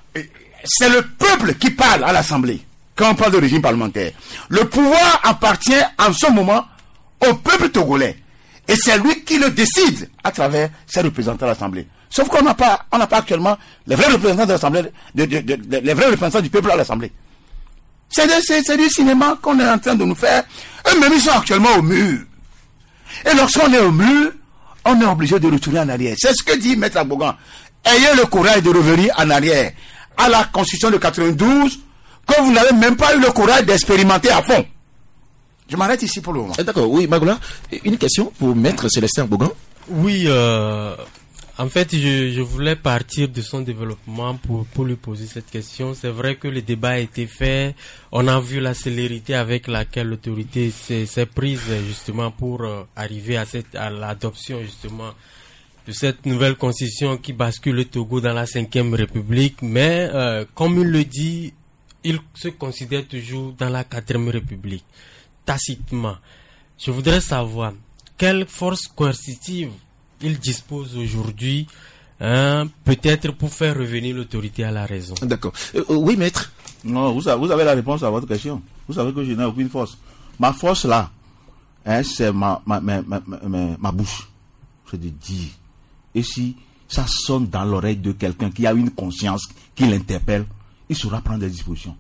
le peuple qui parle à l'Assemblée. Quand on parle de régime parlementaire, le pouvoir appartient en ce moment au peuple togolais. Et c'est lui qui le décide à travers ses représentants à l'Assemblée. Sauf qu'on n'a pas actuellement les vrais représentants de l'Assemblée, les vrais représentants du peuple à l'Assemblée. C'est du cinéma qu'on est en train de nous faire. Eux-mêmes, ils sont actuellement au mur. Et lorsqu'on est au mur, on est obligé de retourner en arrière. C'est ce que dit Maître Agbogan. Ayez le courage de revenir en arrière à la Constitution de 92, que vous n'avez même pas eu le courage d'expérimenter à fond. Je m'arrête ici pour le moment. D'accord, oui, Magoula, une question pour Maître Célestin Agbogan. Oui, en fait, je voulais partir de son développement pour lui poser cette question. C'est vrai que le débat a été fait. On a vu la célérité avec laquelle l'autorité s'est prise justement pour arriver à l'adoption justement de cette nouvelle constitution qui bascule le Togo dans la 5e République. Mais comme il le dit, il se considère toujours dans la 4e République, tacitement. Je voudrais savoir quelle force coercitive il dispose aujourd'hui, peut-être pour faire revenir l'autorité à la raison. D'accord. Oui, maître. Non, vous avez la réponse à votre question. Vous savez que je n'ai aucune force. Ma force là, c'est ma bouche. C'est de dire. Et si ça sonne dans l'oreille de quelqu'un qui a une conscience, qui l'interpelle, il saura prendre des dispositions.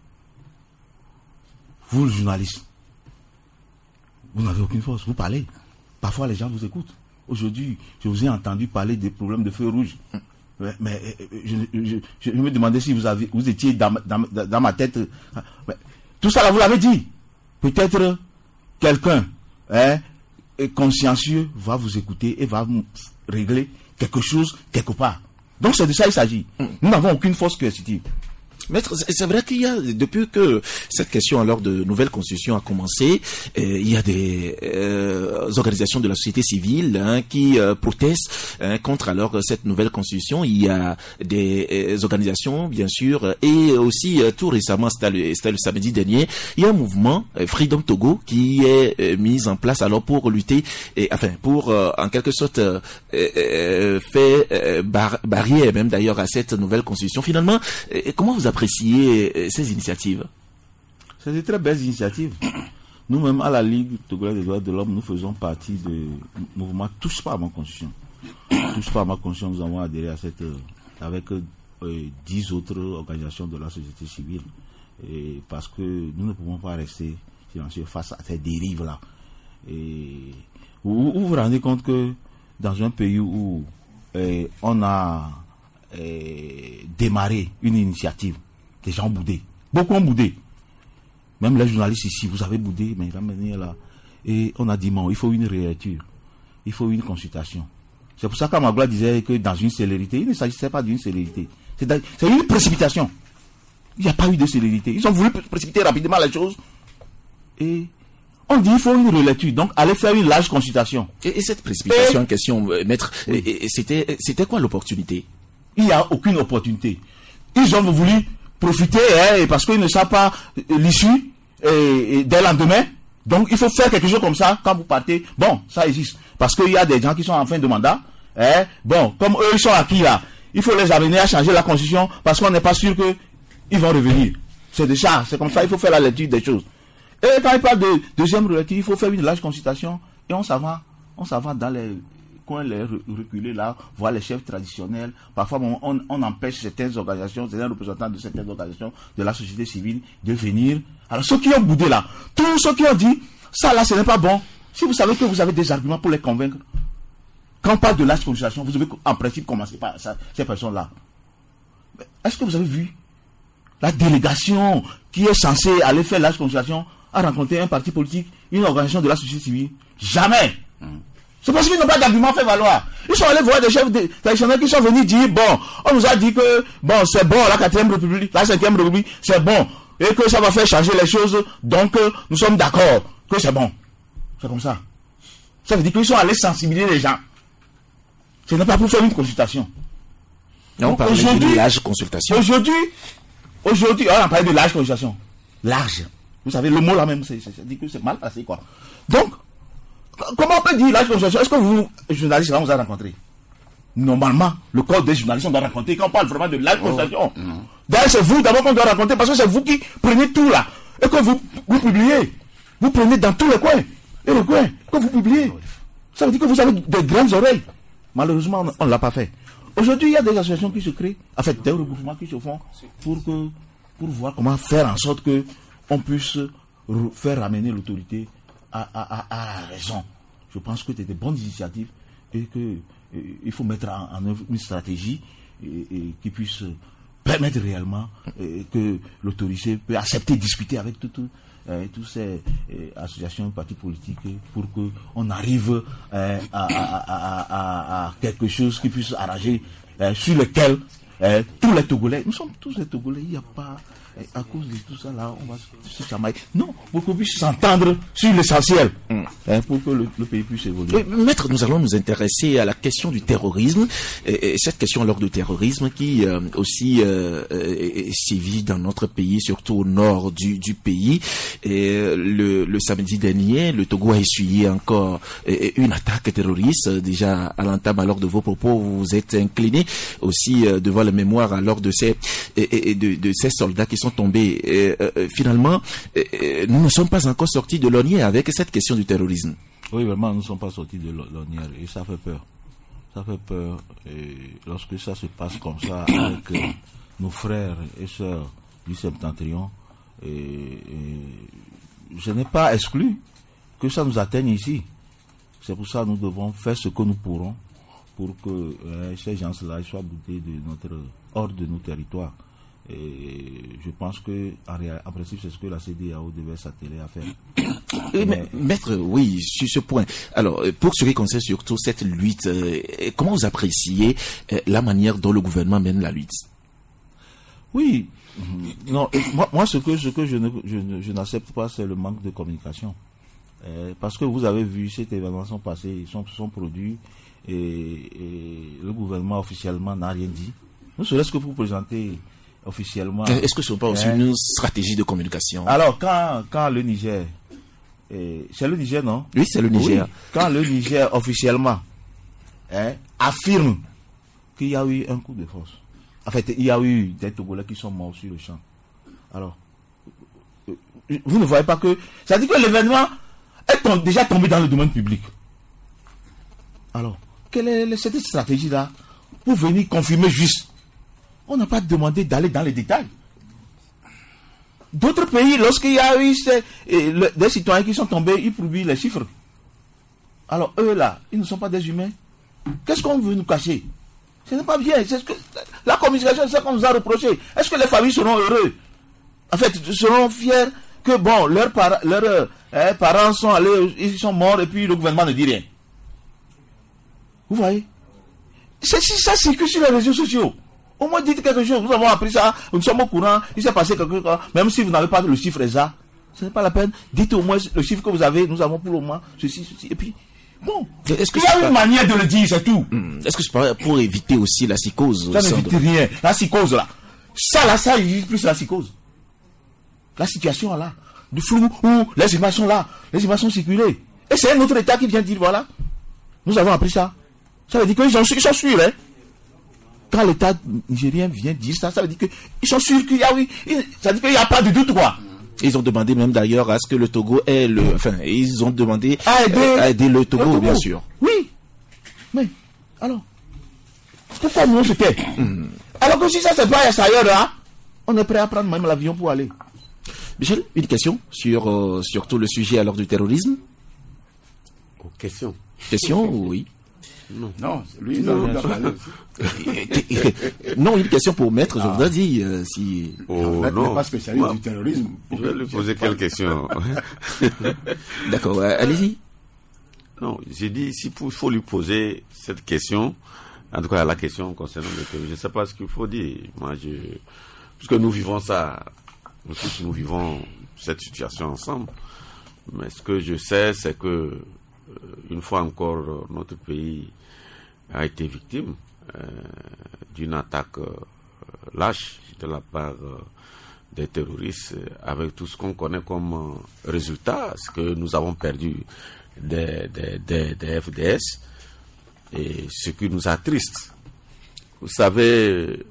Vous, le journaliste, vous n'avez aucune force. Vous parlez. Parfois, les gens vous écoutent. Aujourd'hui, je vous ai entendu parler des problèmes de feu rouge. Mais je me demandais si vous étiez dans ma tête. Mais, tout ça là, vous l'avez dit. peut-être quelqu'un consciencieux va vous écouter et va régler quelque chose quelque part. Donc c'est de ça qu'il s'agit. Nous n'avons aucune force coercitive. Maître, c'est vrai qu'il y a, depuis que cette question alors de nouvelle constitution a commencé, il y a des organisations de la société civile qui protestent contre alors cette nouvelle constitution. Il y a des organisations, bien sûr, et aussi tout récemment, c'était le samedi dernier, il y a un mouvement Freedom Togo qui est mis en place alors pour lutter, pour en quelque sorte faire barrière même d'ailleurs à cette nouvelle constitution. Finalement, comment vous appréciez ces initiatives? C'est de très belles initiatives. Nous-mêmes, à la Ligue togolaise des droits de l'homme, nous faisons partie du mouvement Touche pas à ma constitution. Touche pas à ma constitution, nous avons adhéré à avec 10 autres organisations de la société civile. Parce que nous ne pouvons pas rester silencieux face à ces dérives-là. Vous vous rendez compte que dans un pays où on a démarré une initiative, les gens ont boudé. Beaucoup ont boudé. Même les journalistes ici, vous avez boudé, mais là. Et on a dit non, il faut une réécriture. Il faut une consultation. C'est pour ça qu'Amagla disait que dans une célérité, il ne s'agissait pas d'une célérité. C'est une précipitation. Il n'y a pas eu de célérité. Ils ont voulu précipiter rapidement les choses. Et on dit il faut une relecture. Donc, allez faire une large consultation. Et cette précipitation en question, maître, c'était quoi l'opportunité? Il n'y a aucune opportunité. Ils ont voulu profiter parce qu'ils ne savent pas l'issue dès le lendemain. Donc, il faut faire quelque chose comme ça quand vous partez. Bon, ça existe. Parce qu'il y a des gens qui sont en fin de mandat. Bon, comme eux, ils sont acquis là. Il faut les amener à changer la constitution parce qu'on n'est pas sûr qu'ils vont revenir. C'est déjà, c'est comme ça, il faut faire la lecture des choses. Et quand il parle de deuxième lecture, il faut faire une large consultation et on s'en va dans les coins, les reculés là, voir les chefs traditionnels. Parfois, on empêche certaines organisations, certains représentants de certaines organisations de la société civile de venir. Alors, ceux qui ont boudé là, tous ceux qui ont dit, ça là, ce n'est pas bon. Si vous savez que vous avez des arguments pour les convaincre, quand on parle de large consultation, vous devez en principe commencer par ces personnes-là. Est-ce que vous avez vu la délégation qui est censée aller faire large consultation a rencontré un parti politique, une organisation de la société civile? Jamais. C'est parce qu'ils n'ont pas d'argument fait valoir. Ils sont allés voir des chefs traditionnels qui sont venus dire, bon, on nous a dit que, bon, c'est bon, la 4e République, la 5e République, c'est bon, et que ça va faire changer les choses, donc nous sommes d'accord que c'est bon. C'est comme ça. Ça veut dire qu'ils sont allés sensibiliser les gens. Ce n'est pas pour faire une consultation. On parle de large consultation. Aujourd'hui, on a parlé de large consultation. Large. Vous savez, le mot là même, c'est dit que c'est mal passé, quoi. Donc, comment on peut dire large consultation? Est-ce que vous, journalistes, là, vous avez rencontré? Normalement, le corps des journalistes, on doit rencontrer quand on parle vraiment de large consultation. D'ailleurs, c'est vous d'abord qu'on doit rencontrer parce que c'est vous qui prenez tout là. Et que vous publiez. Vous prenez dans tous les coins. Et le coin, que vous publiez. Ça veut dire que vous avez de grandes oreilles. Malheureusement, on ne l'a pas fait. Aujourd'hui, il y a des associations qui se créent, en fait, des regroupements qui se font pour voir comment faire en sorte que on puisse faire ramener l'autorité à la raison. Je pense que c'est des bonnes initiatives et qu'il faut mettre en œuvre une stratégie qui puisse permettre réellement que l'autorité peut accepter, discuter avec toutes ces associations, partis politiques pour qu'on arrive à quelque chose qui puisse arranger sur lequel tous les Togolais, nous sommes tous les Togolais, il n'y a pas, à cause de tout ça là, on va se chamailler. Non, pour qu'on puisse s'entendre sur l'essentiel, pour que le pays puisse évoluer. Maître, nous allons nous intéresser à la question du terrorisme, et cette question lors du terrorisme qui aussi sévit dans notre pays, surtout au nord du pays. Et le samedi dernier, le Togo a essuyé encore une attaque terroriste. Déjà à l'entame alors de vos propos, vous vous êtes incliné aussi devant la mémoire alors de ces soldats qui sont tombés. Finalement, nous ne sommes pas encore sortis de l'ornière avec cette question du terrorisme. Oui, vraiment, nous ne sommes pas sortis de l'ornière et ça fait peur. Ça fait peur et lorsque ça se passe comme ça avec nos frères et sœurs du Septentrion. Je n'ai pas exclu que ça nous atteigne ici. C'est pour ça que nous devons faire ce que nous pourrons pour que ces gens-là soient boutés hors de nos territoires. Et je pense que en principe, c'est ce que la CEDEAO devait s'atteler à faire. Mais, maître, oui, sur ce point. Alors, pour ce qui concerne surtout cette lutte, comment vous appréciez la manière dont le gouvernement mène la lutte? Oui, non, moi ce que je n'accepte pas, c'est le manque de communication. Parce que vous avez vu, ces événements sont passés, sont produits, et le gouvernement officiellement n'a rien dit. Ne serait-ce que pour présenter officiellement. Est-ce que ce n'est pas aussi une stratégie de communication? Alors, quand le Niger, c'est le Niger, non? Oui, c'est le Niger. Oui, quand le Niger officiellement affirme qu'il y a eu un coup de force. En fait, il y a eu des Togolais qui sont morts sur le champ. Alors, vous ne voyez pas que... Ça dit que l'événement est déjà tombé dans le domaine public. Alors, quelle est cette stratégie-là pour venir confirmer juste? On n'a pas demandé d'aller dans les détails. D'autres pays, lorsqu'il y a eu des citoyens qui sont tombés, ils publient les chiffres. Alors, eux là, ils ne sont pas des humains. Qu'est-ce qu'on veut nous cacher? Ce n'est pas bien. C'est ce que la communication, c'est ce qu'on nous a reproché. Est-ce que les familles seront heureux? En fait, seront fiers que bon, leurs parents sont allés, ils sont morts et puis le gouvernement ne dit rien. Vous voyez? Ça circule sur les réseaux sociaux. Au moins dites quelque chose. Nous avons appris ça, nous sommes au courant, il s'est passé quelque chose. Même si vous n'avez pas le chiffre exact, ce n'est pas la peine. Dites au moins le chiffre que vous avez, nous avons pour le moment ceci. Et puis, bon, est-ce qu'il y a une manière de le dire, c'est tout. Est-ce que c'est pas pour éviter aussi la psychose? Ça n'évite rien. La psychose là. Ça évite plus la psychose. La situation là, du flou, où les images sont là, les images sont circulées. Et c'est un autre État qui vient dire, voilà, nous avons appris ça. Ça veut dire qu'ils sont sûrs, hein. Quand l'État nigérien vient dire ça, ça veut dire qu'ils sont sûrs qu'il y a, oui, ça veut dire qu'il n'y a pas de doute, quoi. Ils ont demandé même d'ailleurs à ce que le Togo ait ils ont demandé à aider le Togo, bien sûr. Oui. Mais, alors, pourquoi nous on se tait? Alors que si ça se passe ailleurs, là, on est prêt à prendre même l'avion pour aller. Michel, une question sur tout le sujet alors du terrorisme? Question, oui. Non, lui, non. Non, une question pour maître, je voudrais dire si... Maître n'est pas spécialiste du terrorisme. Je vais lui poser quelques questions. D'accord, allez-y. Non, j'ai dit, s'il faut lui poser cette question, en tout cas la question concernant le terrorisme, je ne sais pas ce qu'il faut dire. Moi, puisque nous vivons ça, nous vivons cette situation ensemble, mais ce que je sais, c'est que une fois encore, notre pays a été victime d'une attaque lâche de la part des terroristes, avec tout ce qu'on connaît comme résultat, ce que nous avons perdu des FDS, et ce qui nous attriste. Vous savez,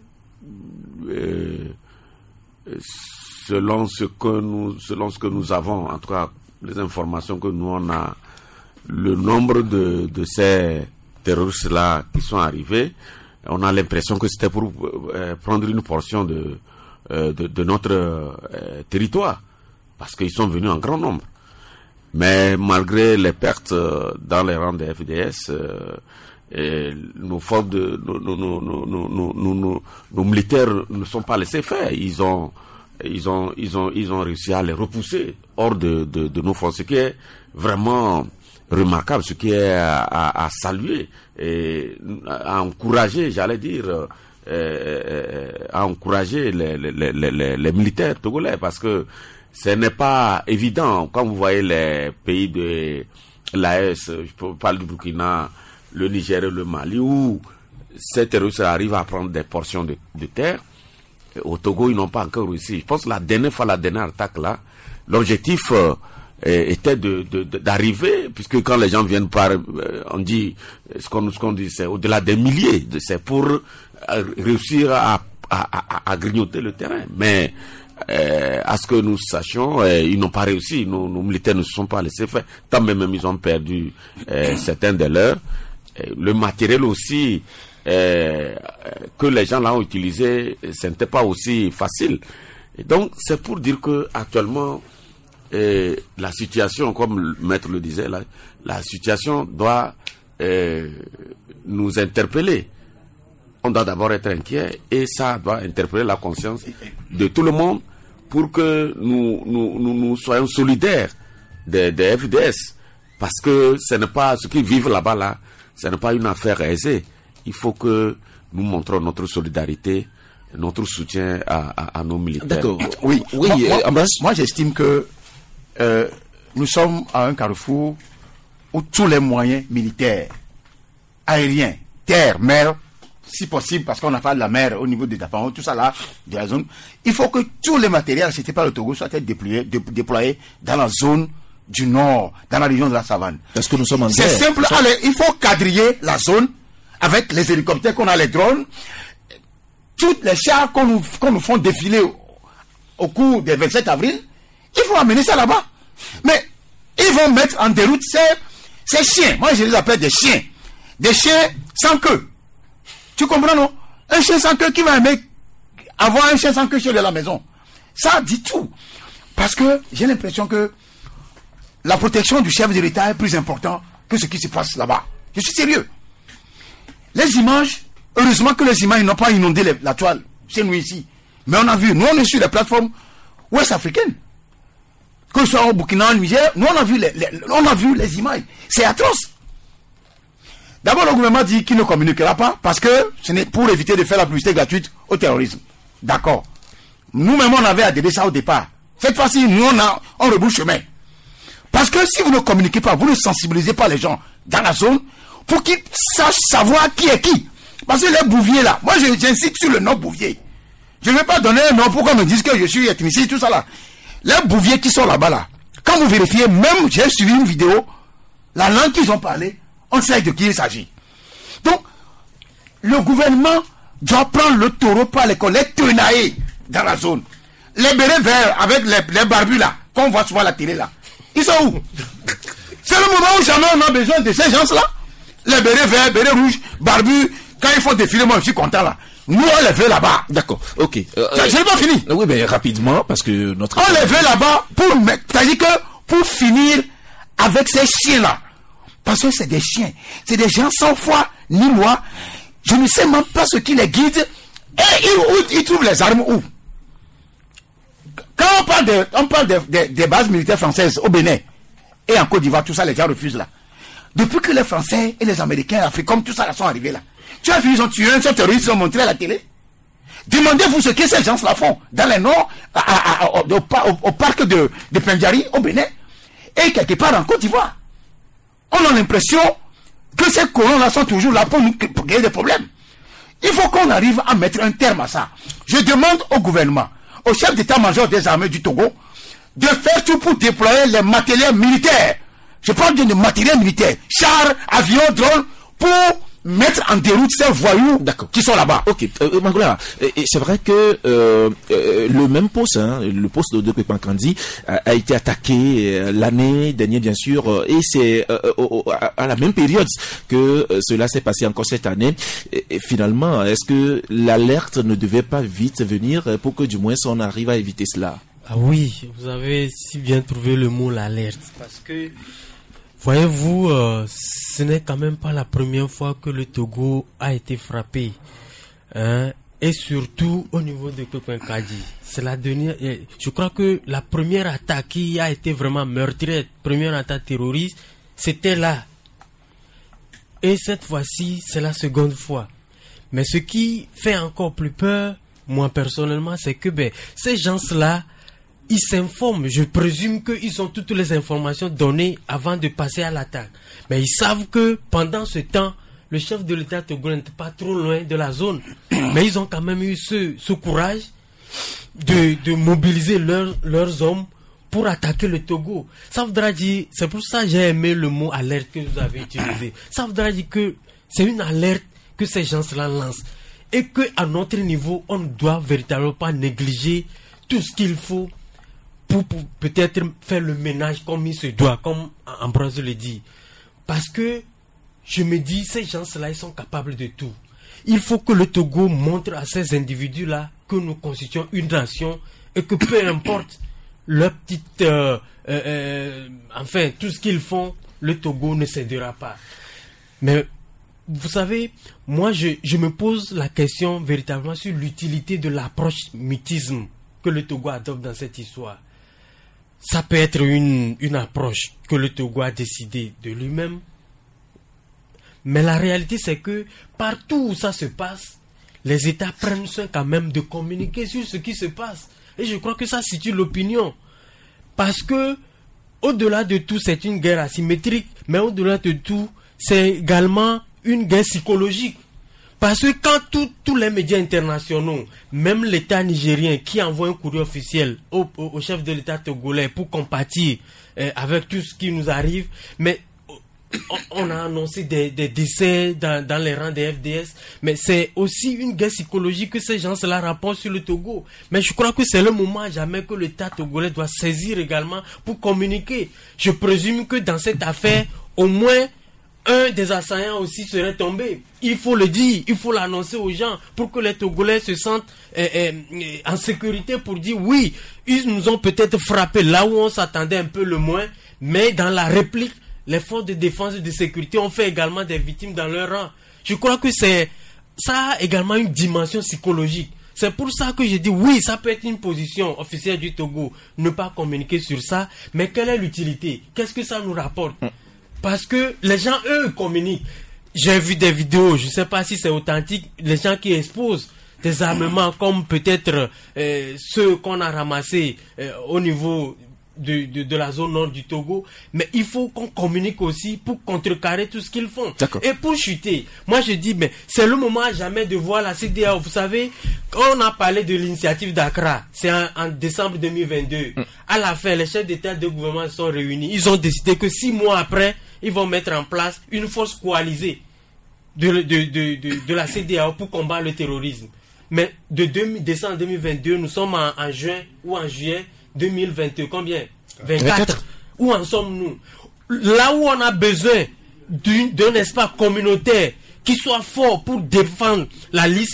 selon ce que nous avons, en tout cas les informations que nous on a, le nombre de ces terroristes-là qui sont arrivés, on a l'impression que c'était pour prendre une portion de notre territoire, parce qu'ils sont venus en grand nombre. Mais malgré les pertes dans les rangs des FDS, nos forces nos militaires ne sont pas laissés faire. Ils ont réussi à les repousser hors de nos forces, ce qui est vraiment remarquable, ce qui est à saluer et à encourager, j'allais dire, à encourager les militaires togolais, parce que ce n'est pas évident. Quand vous voyez les pays de l'AES, je parle du Burkina, le Niger et le Mali, où ces terroristes arrivent à prendre des portions de terre, au Togo, ils n'ont pas encore réussi. Je pense que la dernière attaque là, l'objectif était d'arriver, puisque quand les gens viennent par, on dit, ce qu'on dit, c'est au-delà des milliers, c'est pour réussir à grignoter le terrain. Mais à ce que nous sachions, ils n'ont pas réussi. Nos militaires ne se sont pas laissés faire. Tant même ils ont perdu certains de leurs. Le matériel aussi que les gens là ont utilisé, ce n'était pas aussi facile. Et donc c'est pour dire que actuellement la situation, comme le maître le disait, la situation doit nous interpeller. on doit d'abord être inquiet et ça doit interpeller la conscience de tout le monde pour que nous soyons solidaires des FDS. Parce que ce n'est pas, ceux qui vivent là-bas, là, ce n'est pas une affaire aisée. Il faut que nous montrons notre solidarité, notre soutien à nos militaires. D'accord. Oui. Moi, j'estime que nous sommes à un carrefour où tous les moyens militaires, aériens, terre, mer, si possible, parce qu'on n'a pas de la mer au niveau des Dapans, tout ça là, de la zone, il faut que tous les matériels achetés par le Togo soient déployés dans la zone du nord, dans la région de la savane. Parce que nous sommes en guerre. C'est simple, allez, il faut quadriller la zone avec les hélicoptères qu'on a, les drones, toutes les chars qu'on nous font défiler au cours du 27 avril, il faut amener ça là-bas. Mais ils vont mettre en déroute ces chiens. Moi, je les appelle des chiens. Des chiens sans queue. Tu comprends, non? Un chien sans queue qui va aimer avoir un chien sans queue chez lui à la maison. Ça dit tout. Parce que j'ai l'impression que la protection du chef de l'État est plus importante que ce qui se passe là-bas. Je suis sérieux. Les images, heureusement que les images n'ont pas inondé la toile chez nous ici. Mais on a vu, nous on est sur les plateformes ouest-africaines. Que ce soit au Burkina, au Niger, nous on a vu les images. C'est atroce. D'abord, le gouvernement dit qu'il ne communiquera pas parce que ce n'est pour éviter de faire la publicité gratuite au terrorisme. D'accord. Nous-mêmes, on avait adhéré ça au départ. Cette fois-ci, nous, on rebouche chemin. Parce que si vous ne communiquez pas, vous ne sensibilisez pas les gens dans la zone pour qu'ils sachent savoir qui est qui. Parce que les Bouviers là, moi j'insiste sur le nom Bouvier. Je ne vais pas donner un nom pour qu'on me dise que je suis ethniciste, tout ça là. Les Bouviers qui sont là-bas là, quand vous vérifiez, même j'ai suivi une vidéo, la langue qu'ils ont parlé, on sait de qui il s'agit. Donc, le gouvernement doit prendre le taureau par les colles, les tenailler dans la zone. Les bérets verts avec les barbus là, qu'on voit souvent à la télé là. Ils sont où? C'est le moment où jamais on a besoin de ces gens-là. Les bérets verts, bérets rouges, barbus, quand il faut défiler, moi je suis content là. Nous on les veut là-bas. D'accord, ok. Je n'ai pas fini. Oui, mais rapidement, parce que notre... On les veut là-bas c'est-à-dire que pour finir avec ces chiens-là. Parce que c'est des chiens. C'est des gens sans foi ni loi. Je ne sais même pas ce qui les guide. Et ils trouvent les armes où? Quand on parle des bases militaires françaises au Bénin et en Côte d'Ivoire, tout ça, les gens refusent là. Depuis que les Français et les Américains, Africains, tout ça là sont arrivés là. Tu as vu, ils ont tué un seul terroriste, ils ont montré à la télé. Demandez-vous ce que ces gens-là font dans les nords, au parc de Pendjari, au Bénin, et quelque part en Côte d'Ivoire. On a l'impression que ces colons-là sont toujours là pour nous créer des problèmes. Il faut qu'on arrive à mettre un terme à ça. Je demande au gouvernement, au chef d'état-major des armées du Togo, de faire tout pour déployer les matériels militaires. Je parle de matériel militaire, chars, avions, drones, pour mettre en déroute ces voyous qui sont là-bas. Ok, Mangoula, c'est vrai que le même poste, le poste de Pekmankandi a été attaqué l'année dernière, bien sûr, et c'est à la même période que cela s'est passé encore cette année. Et finalement, est-ce que l'alerte ne devait pas vite venir pour que du moins on arrive à éviter cela? Ah oui, vous avez si bien trouvé le mot l'alerte, parce que voyez-vous, ce n'est quand même pas la première fois que le Togo a été frappé, et surtout au niveau de Pekmankandi. C'est la dernière. Je crois que la première attaque qui a été vraiment meurtrière, première attaque terroriste, c'était là. Et cette fois-ci, c'est la seconde fois. Mais ce qui fait encore plus peur, moi personnellement, c'est que ces gens-là, ils s'informent. Je présume qu'ils ont toutes les informations données avant de passer à l'attaque. Mais ils savent que pendant ce temps, le chef de l'État togolais n'était pas trop loin de la zone. Mais ils ont quand même eu ce courage de mobiliser leurs hommes pour attaquer le Togo. Ça voudra dire, c'est pour ça que j'ai aimé le mot alerte que vous avez utilisé. Ça voudra dire que c'est une alerte que ces gens-là lancent. Et qu'à notre niveau, on ne doit véritablement pas négliger tout ce qu'il faut pour peut-être faire le ménage comme il se doit, comme Ambroise le dit. Parce que je me dis, ces gens-là, ils sont capables de tout. Il faut que le Togo montre à ces individus-là que nous constituons une nation et que peu importe leur petite... enfin, tout ce qu'ils font, le Togo ne cédera pas. Mais vous savez, moi je me pose la question véritablement sur l'utilité de l'approche mutisme que le Togo adopte dans cette histoire. Ça peut être une approche que le Togo a décidé de lui-même. Mais la réalité, c'est que partout où ça se passe, les États prennent soin quand même de communiquer sur ce qui se passe. Et je crois que ça situe l'opinion. Parce que, au-delà de tout, c'est une guerre asymétrique. Mais au-delà de tout, c'est également une guerre psychologique. Parce que quand tous les médias internationaux, même l'État nigérien qui envoie un courrier officiel au chef de l'État togolais pour compatir avec tout ce qui nous arrive, mais on a annoncé des décès dans les rangs des FDS, mais c'est aussi une guerre psychologique que ces gens-là rapportent sur le Togo. Mais je crois que c'est le moment à jamais que l'État togolais doit saisir également pour communiquer. Je présume que dans cette affaire, au moins un des assaillants aussi serait tombé. Il faut le dire, il faut l'annoncer aux gens pour que les Togolais se sentent en sécurité pour dire oui, ils nous ont peut-être frappé là où on s'attendait un peu le moins, mais dans la réplique, les forces de défense et de sécurité ont fait également des victimes dans leur rang. Je crois que ça a également une dimension psychologique. C'est pour ça que je dis oui, ça peut être une position officielle du Togo, ne pas communiquer sur ça, mais quelle est l'utilité? Qu'est-ce que ça nous rapporte? Parce que les gens, eux, communiquent. J'ai vu des vidéos, je ne sais pas si c'est authentique, les gens qui exposent des armements comme peut-être ceux qu'on a ramassés au niveau de la zone nord du Togo. Mais il faut qu'on communique aussi pour contrecarrer tout ce qu'ils font. D'accord. Et pour chuter, moi je dis, mais c'est le moment à jamais de voir la CEDEAO. Vous savez, quand on a parlé de l'initiative d'Accra, c'est en décembre 2022. À la fin, les chefs d'État et de gouvernement se sont réunis. Ils ont décidé que 6 mois après, ils vont mettre en place une force coalisée de la CEDEAO pour combattre le terrorisme. Mais de décembre 2022, nous sommes en juin ou en juillet 2022. Combien? 24. Où en sommes-nous? Là où on a besoin d'un espace communautaire qui soit fort pour défendre la libre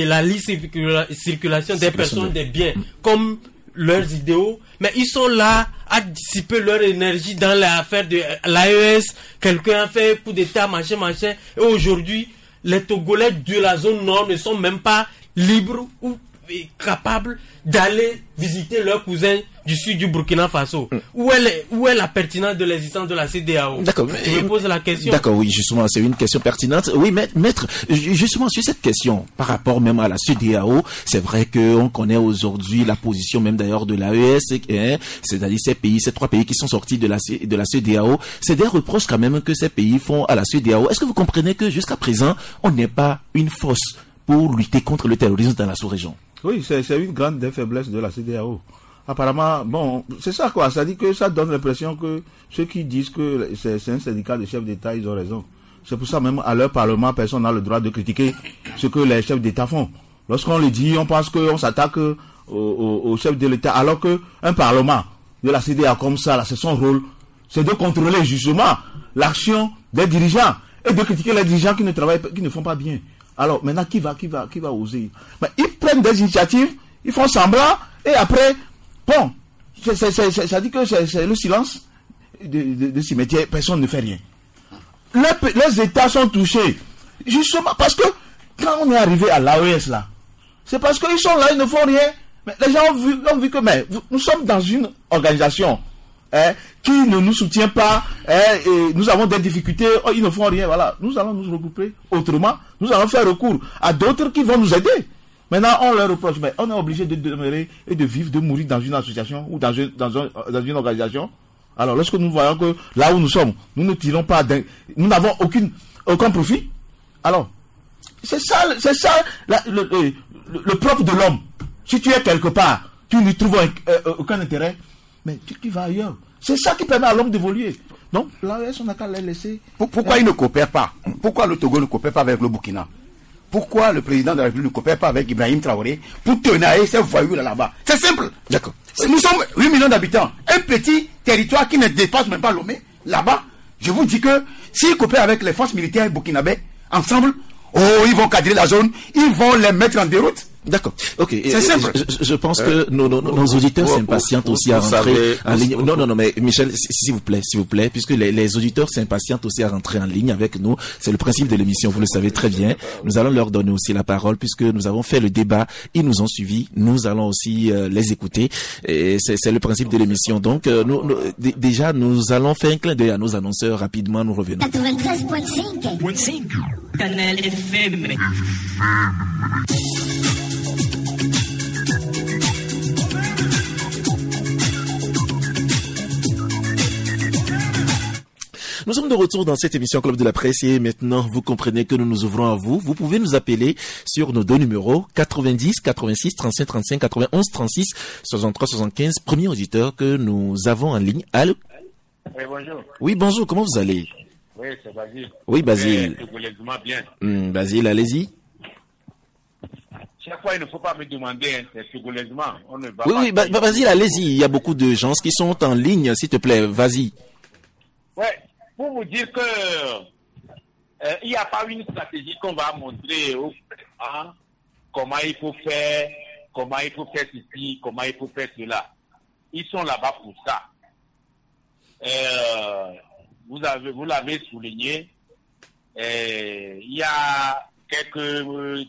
circulation des personnes, des biens, comme leurs idéaux, mais ils sont là à dissiper leur énergie dans l'affaire de l'AES. Quelqu'un a fait un coup d'état, machin. Et aujourd'hui, les Togolais de la zone nord ne sont même pas libres ou capables d'aller visiter leurs cousins du sud du Burkina Faso. Où est la pertinence de l'existence de la CEDEAO? D'accord. Je me pose la question. D'accord, oui, justement, c'est une question pertinente. Oui, maître, justement, sur cette question, par rapport même à la CEDEAO, c'est vrai qu'on connaît aujourd'hui la position même d'ailleurs de l'AES, c'est-à-dire ces 3 pays qui sont sortis de la CEDEAO. C'est des reproches quand même que ces pays font à la CEDEAO. Est-ce que vous comprenez que jusqu'à présent, on n'est pas une force pour lutter contre le terrorisme dans la sous-région? Oui, c'est une grande des faiblesses de la CEDEAO. Apparemment, bon, c'est ça quoi, ça dit que ça donne l'impression que ceux qui disent que c'est un syndicat de chefs d'État, ils ont raison. C'est pour ça même à leur parlement, personne n'a le droit de critiquer ce que les chefs d'État font. Lorsqu'on le dit, on pense qu'on s'attaque aux chefs de l'État, alors que un parlement de la CEDEAO comme ça, là, c'est son rôle, c'est de contrôler justement l'action des dirigeants et de critiquer les dirigeants qui ne travaillent pas, qui ne font pas bien. Alors maintenant, qui va oser? Mais ils prennent des initiatives, ils font semblant, et après, bon, ça dit que c'est le silence de cimetière, personne ne fait rien. Les États sont touchés, justement parce que quand on est arrivé à l'AES là, c'est parce qu'ils sont là, ils ne font rien. Mais les gens ont vu que nous sommes dans une organisation qui ne nous soutient pas, et nous avons des difficultés, ils ne font rien, voilà. Nous allons nous regrouper autrement, nous allons faire recours à d'autres qui vont nous aider. Maintenant, on leur reproche, mais on est obligé de demeurer et de vivre, de mourir dans une association ou dans une organisation. Alors, lorsque nous voyons que là où nous sommes, nous ne tirons pas, nous n'avons aucun profit. Alors, c'est ça le propre de l'homme. Si tu es quelque part, tu n'y trouves aucun intérêt, mais tu vas ailleurs. C'est ça qui permet à l'homme d'évoluer. Donc, l'AES, on n'a qu'à les laisser. Pourquoi ils ne coopèrent pas? Pourquoi le Togo ne coopère pas avec le Burkina? Pourquoi le président de la République ne coopère pas avec Ibrahim Traoré pour tenailler ces voyous là-bas? C'est simple. D'accord. Nous sommes 8 millions d'habitants. Un petit territoire qui ne dépasse même pas Lomé. Là-bas, je vous dis que s'ils coopèrent avec les forces militaires burkinabées, ensemble, ils vont cadrer la zone, ils vont les mettre en déroute. D'accord. Ok. C'est simple. Je pense que nos auditeurs s'impatientent aussi à rentrer en ligne. Non, mais Michel, s'il vous plaît, puisque les auditeurs s'impatientent aussi à rentrer en ligne avec nous. C'est le principe de l'émission, vous le savez très bien. Nous allons leur donner aussi la parole puisque nous avons fait le débat, ils nous ont suivis. Nous allons aussi les écouter. Et c'est le principe de l'émission. Donc, déjà, nous allons faire un clin d'œil à nos annonceurs. Rapidement, nous revenons. 93.5 Canal FM. Nous sommes de retour dans cette émission Club de la Presse et maintenant vous comprenez que nous nous ouvrons à vous. Vous pouvez nous appeler sur nos deux numéros 90 86 35 35 91 36 63 75. Premier auditeur que nous avons en ligne. Allô? Oui, bonjour. Oui, bonjour. Comment vous allez? Oui, c'est Basile. Oui, Basile. Bien. Basile, allez-y. Chaque fois, il ne faut pas me demander, c'est secondairement. On ne va oui, pas. Oui, Basile, allez-y. Il y a beaucoup de gens qui sont en ligne, s'il te plaît. Vas-y. Ouais. Pour vous dire que il n'y a pas une stratégie qu'on va montrer aux gens comment il faut faire ceci, comment il faut faire cela. Ils sont là-bas pour ça. Vous l'avez souligné. Il y a quelques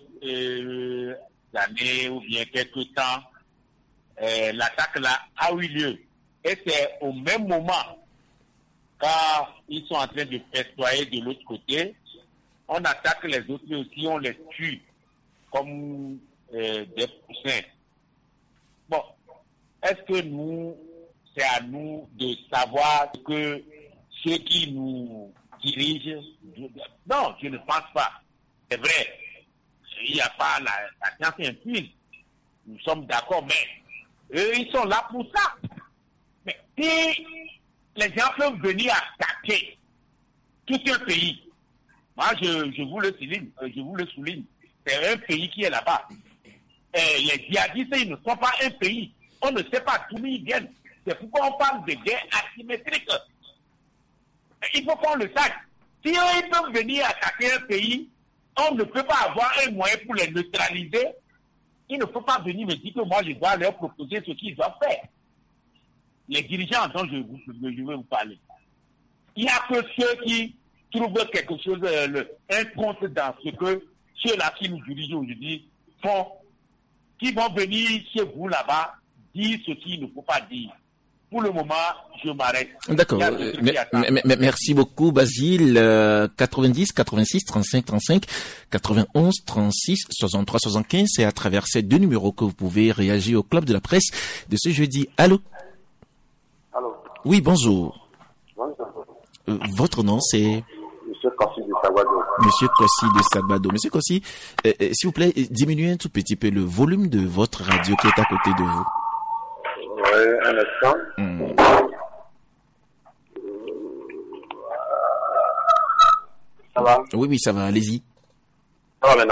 années ou bien quelques temps, l'attaque là a eu lieu. Et c'est au même moment, car ils sont en train de festoyer de l'autre côté, on attaque les autres mais aussi, on les tue comme des poussins. Bon, est-ce que c'est à nous de savoir que ceux qui nous dirigent, non, je ne pense pas. C'est vrai, il n'y a pas la science infuse, nous sommes d'accord, mais eux, ils sont là pour ça. Mais si les gens peuvent venir attaquer tout un pays. Moi, je vous le souligne. C'est un pays qui est là-bas. Et les djihadistes, ils ne sont pas un pays. On ne sait pas d'où ils viennent. C'est pourquoi on parle de guerre asymétrique. Il faut qu'on le sache. Si eux, ils peuvent venir attaquer un pays, on ne peut pas avoir un moyen pour les neutraliser. Il ne faut pas venir me dire que moi, je dois leur proposer ce qu'ils doivent faire. Les dirigeants dont je vais vous parler. Il n'y a que ceux qui trouvent quelque chose, un compte dans ce que ceux-là qui nous dirigent aujourd'hui font, qui vont venir chez vous là-bas, dire ce qu'il ne faut pas dire. Pour le moment, je m'arrête. D'accord. Merci beaucoup, Basile. 90, 86, 35, 35, 91, 36, 63, 75. C'est à travers ces deux numéros que vous pouvez réagir au Club de la Presse de ce jeudi. Allô? Allô? Oui, bonjour. Bonjour. Votre nom, c'est? Monsieur Kossi de Sagbado. Monsieur Kossi de Sagbado. Monsieur Kossi, s'il vous plaît, diminuez un tout petit peu le volume de votre radio qui est à côté de vous. Oui, un instant. Ça va? Oui, ça va, allez-y. Ça va maintenant.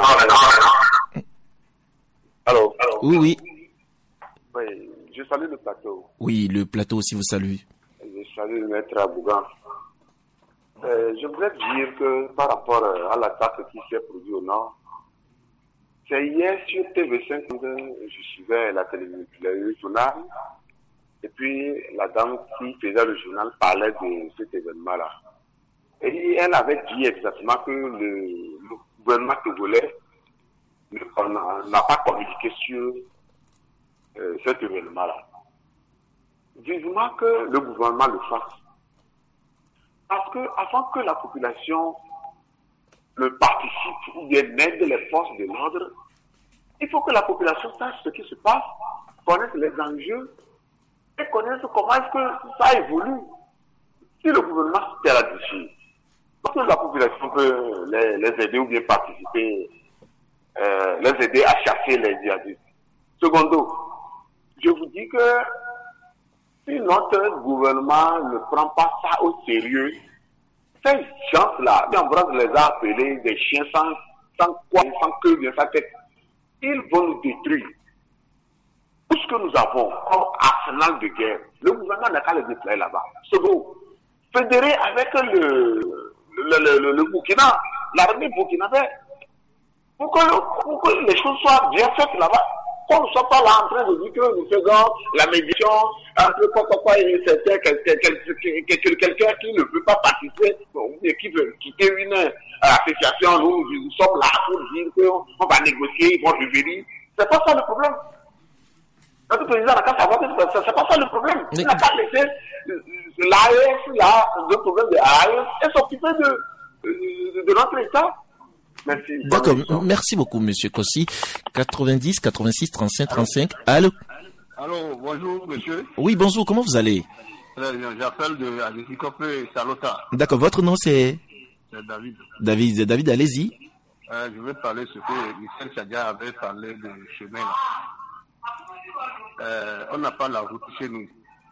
Allô? Oui. Oui, je salue le plateau. Oui, le plateau aussi vous salue. Je salue le maître Abougan. Je voudrais dire que par rapport à l'attaque qui s'est produite au nord, c'est hier sur TV5 que je suivais la télévision, le journal, et puis la dame qui faisait le journal parlait de cet événement-là. Et elle avait dit exactement que le gouvernement togolais n'a pas communiqué sur cet événement-là. Vivement que le gouvernement le fasse. Parce que avant que la population ne participe ou bien aide les forces de l'ordre, il faut que la population sache ce qui se passe, connaisse les enjeux et connaisse comment est-ce que ça évolue. Si le gouvernement se tient là-dessus, parce que la population peut les aider ou bien participer, les aider à chasser les djihadistes. Secondo, je vous dis que si notre gouvernement ne prend pas ça au sérieux, ces gens-là, on les a appelés des chiens sans queue, bien sans tête. Ils vont nous détruire. Tout ce que nous avons comme arsenal de guerre, le gouvernement n'a qu'à le déployer là-bas. Second, fédérer avec le Burkina, l'armée burkinabé. pour que les choses soient bien faites là-bas. Qu'on ne soit pas là en train de dire que nous faisons la médiation entre quoi et quelqu'un qui ne veut pas participer, qui veut quitter une association, nous sommes là pour dire qu'on va négocier, ils vont revenir. C'est pas ça le problème. Notre président n'a qu'à savoir que c'est pas ça le problème. Il n'a qu'à laisser l'AES, là, le problème de l'AES, et s'occuper de notre État. Merci. D'accord, merci beaucoup, monsieur Kossi. 90, 86, 35, 35. Allô? Allô, bonjour, monsieur. Oui, bonjour, comment vous allez? Très bien, j'appelle de Adéficopé Salota. D'accord, votre nom c'est? C'est David. David, allez-y. Je vais parler ce que Michel Chadia avait parlé de chemin. On n'a pas la route chez nous.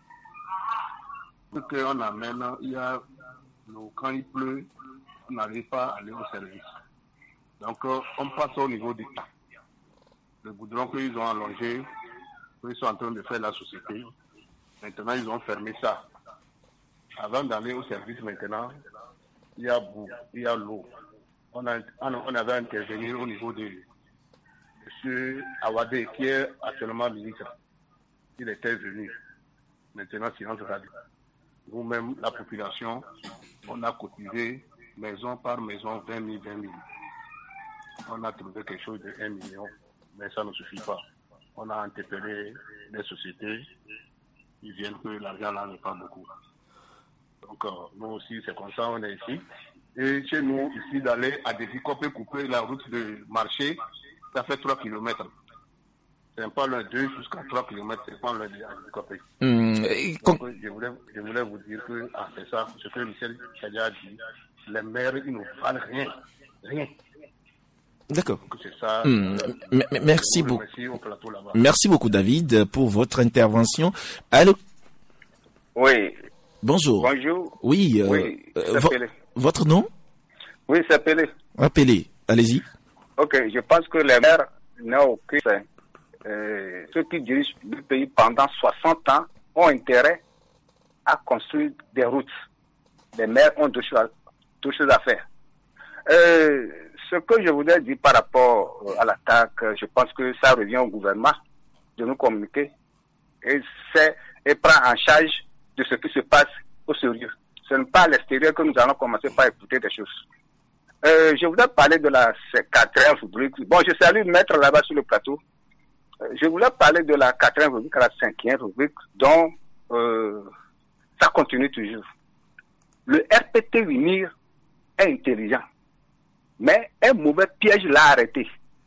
Ce qu'on amène, quand il pleut, on n'arrive pas à aller au service. Donc, on passe au niveau du temps. Le goudron qu'ils ont allongé, ils sont en train de faire la société. Maintenant, ils ont fermé ça. Avant d'aller au service, maintenant, il y a l'eau. On avait intervenu au niveau de M. Awadé, qui est actuellement ministre. Il était venu. Maintenant, silence radio. Nous-mêmes, la population, on a cotisé maison par maison 20 000. On a trouvé quelque chose de 1 million, mais ça ne suffit pas. On a interpellé les sociétés, ils viennent que l'argent là n'est pas beaucoup. Donc nous aussi, c'est comme ça, on est ici. Et chez nous, ici, d'aller à Adéficopé couper la route de marché, ça fait 3 km. C'est pas loin 2 jusqu'à 3 km, c'est pas loin de Adéficopé. Donc, je voulais vous dire que, c'est ça, ce que Michel Chadia a dit, les maires, ils ne valent rien. D'accord. C'est ça. Merci beaucoup. Merci beaucoup, David, pour votre intervention. Allô? Oui. Bonjour. Bonjour. Oui. Votre nom? Oui, c'est Pelé. Pelé. Allez-y. Ok, je pense que les maires n'ont aucun. Ceux qui dirigent le pays pendant 60 ans ont intérêt à construire des routes. Les maires ont deux choses à faire. Ce que je voudrais dire par rapport à l'attaque, je pense que ça revient au gouvernement de nous communiquer et prendre en charge de ce qui se passe au sérieux. Ce n'est pas à l'extérieur que nous allons commencer par écouter des choses. Je voudrais parler de la 4e rubrique. Bon, je salue Maître là-bas sur le plateau. Je voulais parler de la 4e rubrique à la 5e rubrique, dont ça continue toujours. Le RPT Unir est intelligent, mais un mauvais piège l'a arrêté.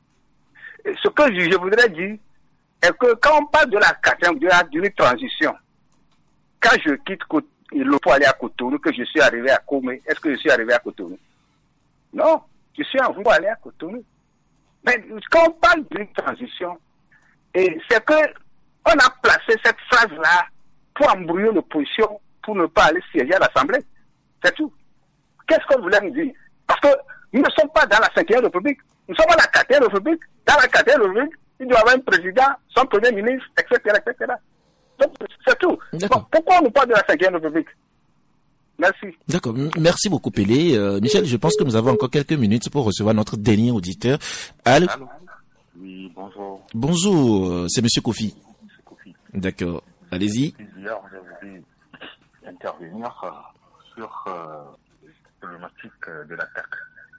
Ce que je voudrais dire est que quand on parle de la 4e, d'une transition, quand je quitte le pour aller à Cotonou, que je suis arrivé à Comé, est-ce que je suis arrivé à Cotonou? Non, je suis en route pour aller à Cotonou. Mais quand on parle d'une transition, c'est que on a placé cette phrase-là pour embrouiller l'opposition, pour ne pas aller siéger à l'Assemblée. C'est tout. Qu'est-ce qu'on voulait nous dire? Parce que nous ne sommes pas dans la 5e République. Nous sommes à la 4e République. Dans la 4e République, il doit y avoir un président, son premier ministre, etc., etc. Donc, c'est tout. Donc, pourquoi on nous parle de la 5e République? Merci. D'accord. Merci beaucoup, Pelé. Michel, je pense que nous avons encore quelques minutes pour recevoir notre dernier auditeur. Allô? Oui, bonjour. Bonjour, c'est Monsieur Kofi. Monsieur Kofi. D'accord. Allez-y. Hier, j'ai voulu intervenir sur la problématique de l'attaque.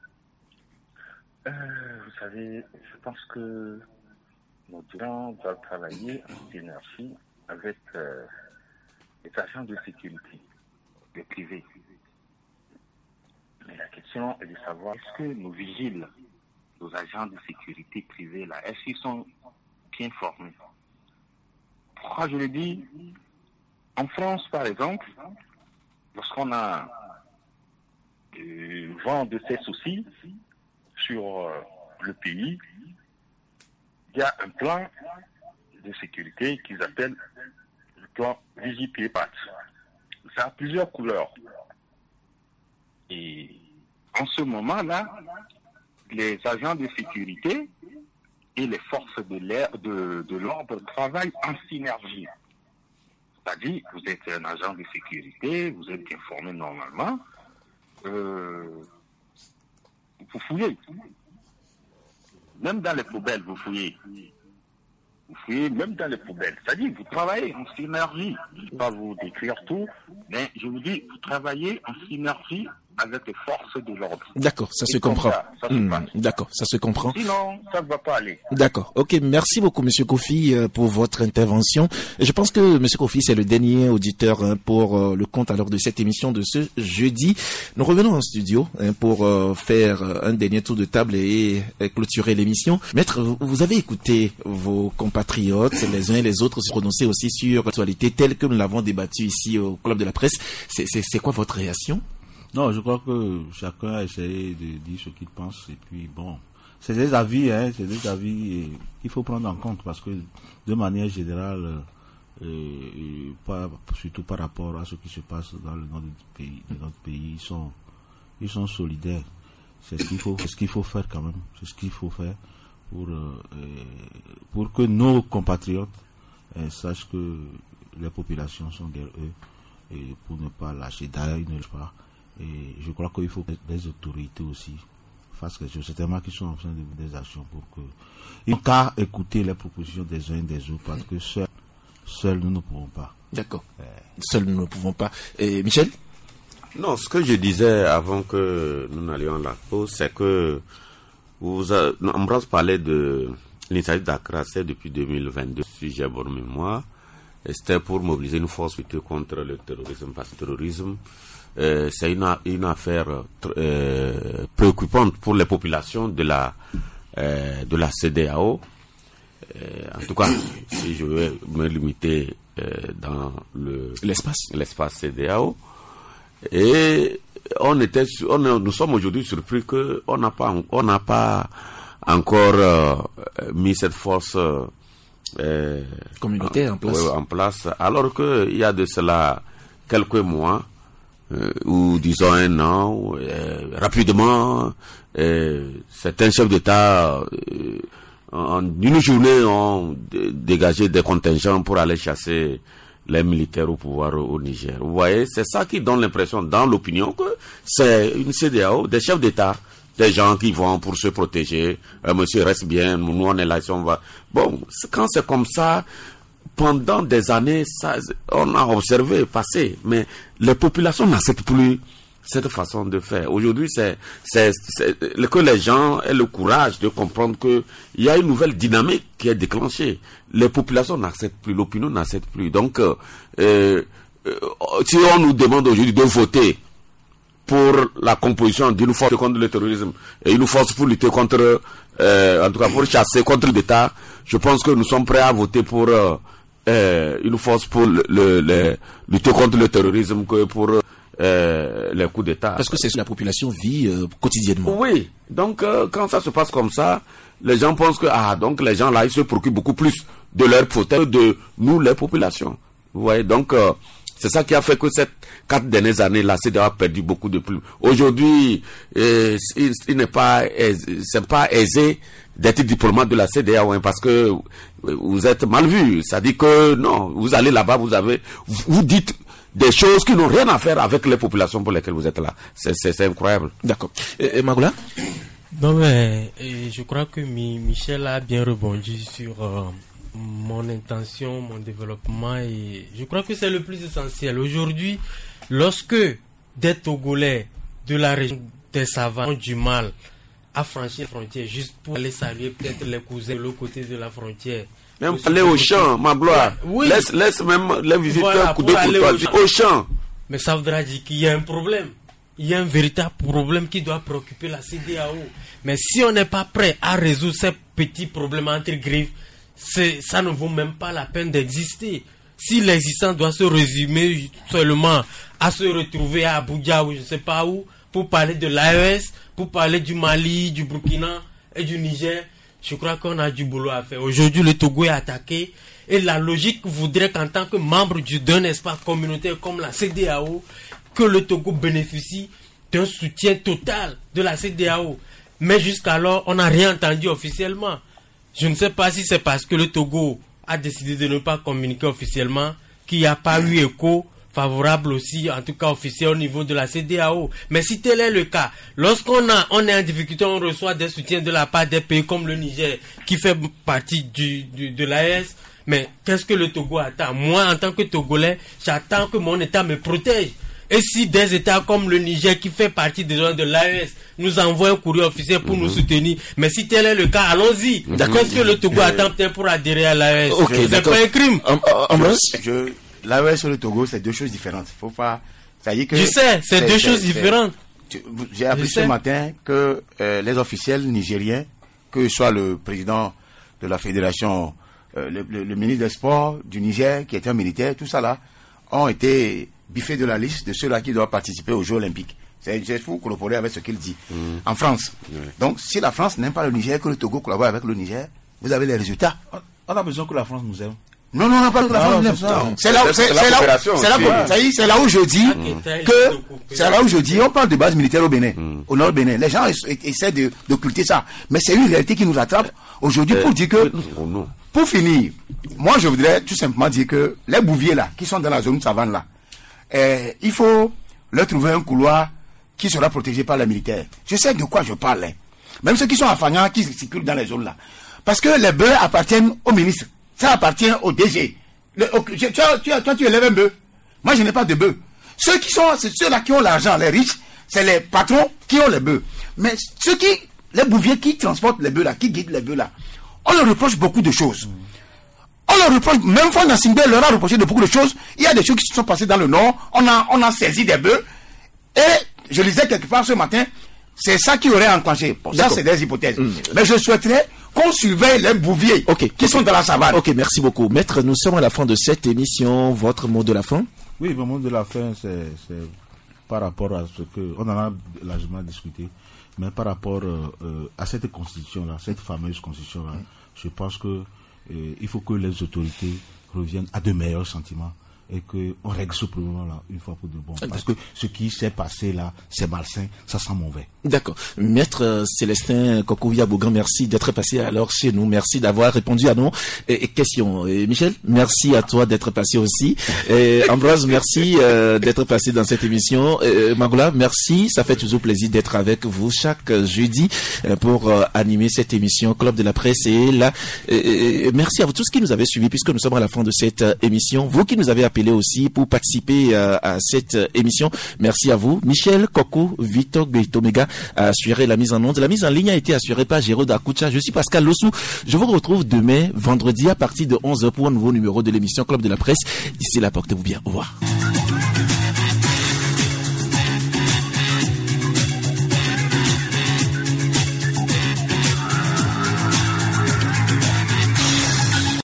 Vous savez, je pense que nos dirigeants doivent travailler en synergie avec les agents de sécurité, les privés. Mais la question est de savoir, est-ce que nos vigiles, nos agents de sécurité privés, là, est-ce qu'ils sont bien formés? Pourquoi je le dis? En France, par exemple, lorsqu'on a vent de ces soucis sur le pays, il y a un plan de sécurité qu'ils appellent le plan Vigie-Pied-Patte. Ça a plusieurs couleurs. Et en ce moment-là, les agents de sécurité et les forces de l'ordre travaillent en synergie. C'est-à-dire, vous êtes un agent de sécurité, vous êtes bien formé normalement, vous fouillez. même dans les poubelles, vous fouillez. Vous fouillez même dans les poubelles. C'est-à-dire, vous travaillez en synergie. Je ne vais pas vous décrire tout, mais je vous dis, vous travaillez en synergie avec les forces de l'ordre. D'accord, ça se comprend. D'accord, ça se comprend. Sinon, ça ne va pas aller. D'accord. Ok, merci beaucoup, Monsieur Kofi, pour votre intervention. Et je pense que Monsieur Kofi, c'est le dernier auditeur pour le compte alors de cette émission de ce jeudi. Nous revenons en studio pour faire un dernier tour de table et clôturer l'émission. Maître, vous avez écouté vos compatriotes, les uns et les autres, se prononcer aussi sur l'actualité telle que nous l'avons débattue ici au Club de la Presse. C'est quoi votre réaction? Non, je crois que chacun a essayé de dire ce qu'il pense, et puis bon, c'est des avis, qu'il faut prendre en compte, parce que de manière générale, surtout par rapport à ce qui se passe dans notre pays, ils sont solidaires. C'est ce qu'il faut faire quand même, c'est ce qu'il faut faire pour que nos compatriotes sachent que les populations sont derrière eux, et pour ne pas lâcher d'ailleurs, ils ne lâchent pas. Et je crois qu'il faut que les autorités aussi fassent quelque chose. C'est tellement qu'ils sont en train de mener des actions pour que... Ils n'ont qu'à écouter les propositions des uns et des autres, parce que seuls nous ne pouvons pas. D'accord. Seuls nous ne pouvons pas. Et Michel? Non, ce que je disais avant que nous n'allions à la pause, c'est que Ambroise parlait de l'initiative d'Accra, c'est depuis 2022, si j'ai bonne mémoire. Et c'était pour mobiliser une force lutter contre le terrorisme, parce que le terrorisme, c'est une affaire préoccupante pour les populations de la CEDEAO. En tout cas, si je vais me limiter dans l'espace CEDEAO. Et nous sommes aujourd'hui surpris que on n'a pas encore mis cette force communautaire en place, alors que il y a de cela quelques mois, ou disons un an, rapidement, certains chefs d'État en une journée ont dégagé des contingents pour aller chasser les militaires au pouvoir au Niger. Vous voyez, c'est ça qui donne l'impression dans l'opinion que c'est une CEDEAO, des chefs d'État, des gens qui vont pour se protéger. Monsieur reste bien, nous on est là, si on va. Bon, quand c'est comme ça, pendant des années, ça, on a observé passer, mais les populations n'acceptent plus cette façon de faire. Aujourd'hui, c'est que les gens aient le courage de comprendre que il y a une nouvelle dynamique qui est déclenchée. Les populations n'acceptent plus, l'opinion n'accepte plus. Donc, si on nous demande aujourd'hui de voter pour la composition d'une force contre le terrorisme et une force pour lutter contre, en tout cas pour chasser contre l'État, je pense que nous sommes prêts à voter pour une force pour lutter contre le terrorisme que pour les coups d'État. Parce que c'est ce que la population vit quotidiennement. Oui, donc quand ça se passe comme ça, les gens pensent que donc les gens là ils se préoccupent beaucoup plus de leur fauteuil que de nous les populations. Vous voyez, donc c'est ça qui a fait que ces 4 dernières années la CEDEAO a perdu beaucoup de plumes. Aujourd'hui, c'est pas aisé d'être diplomate de la CEDEAO, parce que vous êtes mal vu. Ça dit que non, vous allez là-bas, vous dites des choses qui n'ont rien à faire avec les populations pour lesquelles vous êtes là. C'est incroyable. D'accord. Et Magoula? Non, mais je crois que Michel a bien rebondi sur mon intention, mon développement, et je crois que c'est le plus essentiel. Aujourd'hui, lorsque des Togolais de la région des savanes ont du mal à franchir la frontière juste pour aller saluer peut-être les cousins de l'autre côté de la frontière. Même aller au champ, ma gloire. Oui. Laisse même les visiteurs couder au champ. Mais ça voudra dire qu'il y a un problème. Il y a un véritable problème qui doit préoccuper la CEDEAO. Mais si on n'est pas prêt à résoudre ces petits problèmes entre griffes, ça ne vaut même pas la peine d'exister. Si l'existence doit se résumer seulement à se retrouver à Abuja ou je ne sais pas où, pour parler de l'AES, pour parler du Mali, du Burkina et du Niger, je crois qu'on a du boulot à faire. Aujourd'hui, le Togo est attaqué et la logique voudrait qu'en tant que membre d'un espace communautaire comme la CEDEAO, que le Togo bénéficie d'un soutien total de la CEDEAO. Mais jusqu'alors, on n'a rien entendu officiellement. Je ne sais pas si c'est parce que le Togo a décidé de ne pas communiquer officiellement qu'il n'y a pas eu écho favorable aussi, en tout cas officiel au niveau de la CEDEAO. Mais si tel est le cas, lorsqu'on est en difficulté, on reçoit des soutiens de la part des pays comme le Niger, qui fait partie de l'AES. Mais qu'est-ce que le Togo attend? Moi, en tant que Togolais, j'attends que mon État me protège. Et si des États comme le Niger, qui fait partie de l'AES, nous envoient un courrier officiel pour nous soutenir, mais si tel est le cas, allons-y. Qu'est-ce que le Togo attend peut-être pour adhérer à l'AES? C'est pas un crime. L'AES et le Togo, c'est deux choses différentes. Faut pas. Ça y est que. Je sais, c'est deux choses différentes. J'ai appris ce matin que les officiels nigériens, que ce soit le président de la fédération, le ministre des Sports du Niger, qui était un militaire, tout ça là, ont été biffés de la liste de ceux-là qui doivent participer aux Jeux Olympiques. C'est fou collaborer avec ce qu'il dit. En France. Donc, si la France n'aime pas le Niger, que le Togo collabore avec le Niger, vous avez les résultats. On a besoin que la France nous aime. Non, on n'a pas que la France nous aime. C'est là où je dis que, c'est là où je dis, on parle de base militaire au Bénin, au nord Bénin. Les gens essaient d'occulter ça. Mais c'est une réalité qui nous attrape aujourd'hui pour dire que, pour finir, moi je voudrais tout simplement dire que les bouviers là, qui sont dans la zone savane là, il faut leur trouver un couloir qui sera protégé par les militaires. Je sais de quoi je parle. Hein. Même ceux qui sont à Fagnan, qui circulent dans les zones là. Parce que les bœufs appartiennent au ministre. Ça appartient au DG. Tu élèves un bœuf. Moi, je n'ai pas de bœuf. C'est ceux-là qui ont l'argent, les riches, c'est les patrons qui ont les bœufs. Mais les bouviers qui transportent les bœufs là, qui guident les bœufs là, on leur reproche beaucoup de choses. On leur reproche, même Fon Nassingbe leur a reproché de beaucoup de choses. Il y a des choses qui se sont passées dans le Nord. On a saisi des bœufs. Et je lisais quelque part ce matin, c'est ça qui aurait enclenché. Bon, ça, c'est des hypothèses. Mais je souhaiterais qu'on surveille les bouviers qui sont dans la savane. Ok, merci beaucoup. Maître, nous sommes à la fin de cette émission. Votre mot de la fin? Oui, mon mot de la fin, c'est par rapport à ce que... On en a largement discuté. Mais par rapport à cette constitution-là, cette fameuse constitution-là, je pense que il faut que les autorités reviennent à de meilleurs sentiments et qu'on règle ce problème-là une fois pour de bon. Parce que ce qui s'est passé là, c'est malsain, ça sent mauvais. D'accord. Maître Célestin Kokouvia-Bougan, merci d'être passé alors chez nous. Merci d'avoir répondu à nos questions. Et Michel, merci à toi d'être passé aussi. Ambroise, merci d'être passé dans cette émission. Magoula, merci. Ça fait toujours plaisir d'être avec vous chaque jeudi pour animer cette émission Club de la Presse. Et là, merci à vous tous qui nous avez suivis puisque nous sommes à la fin de cette émission. Vous qui nous avez appelé aussi pour participer à cette émission. Merci à vous. Michel Kokou, Victor Gaitomega a assuré la mise en onde. La mise en ligne a été assurée par Jérôme Akoucha. Je suis Pascal Lossou. Je vous retrouve demain, vendredi, à partir de 11h pour un nouveau numéro de l'émission Club de la Presse. D'ici là, portez-vous bien. Au revoir.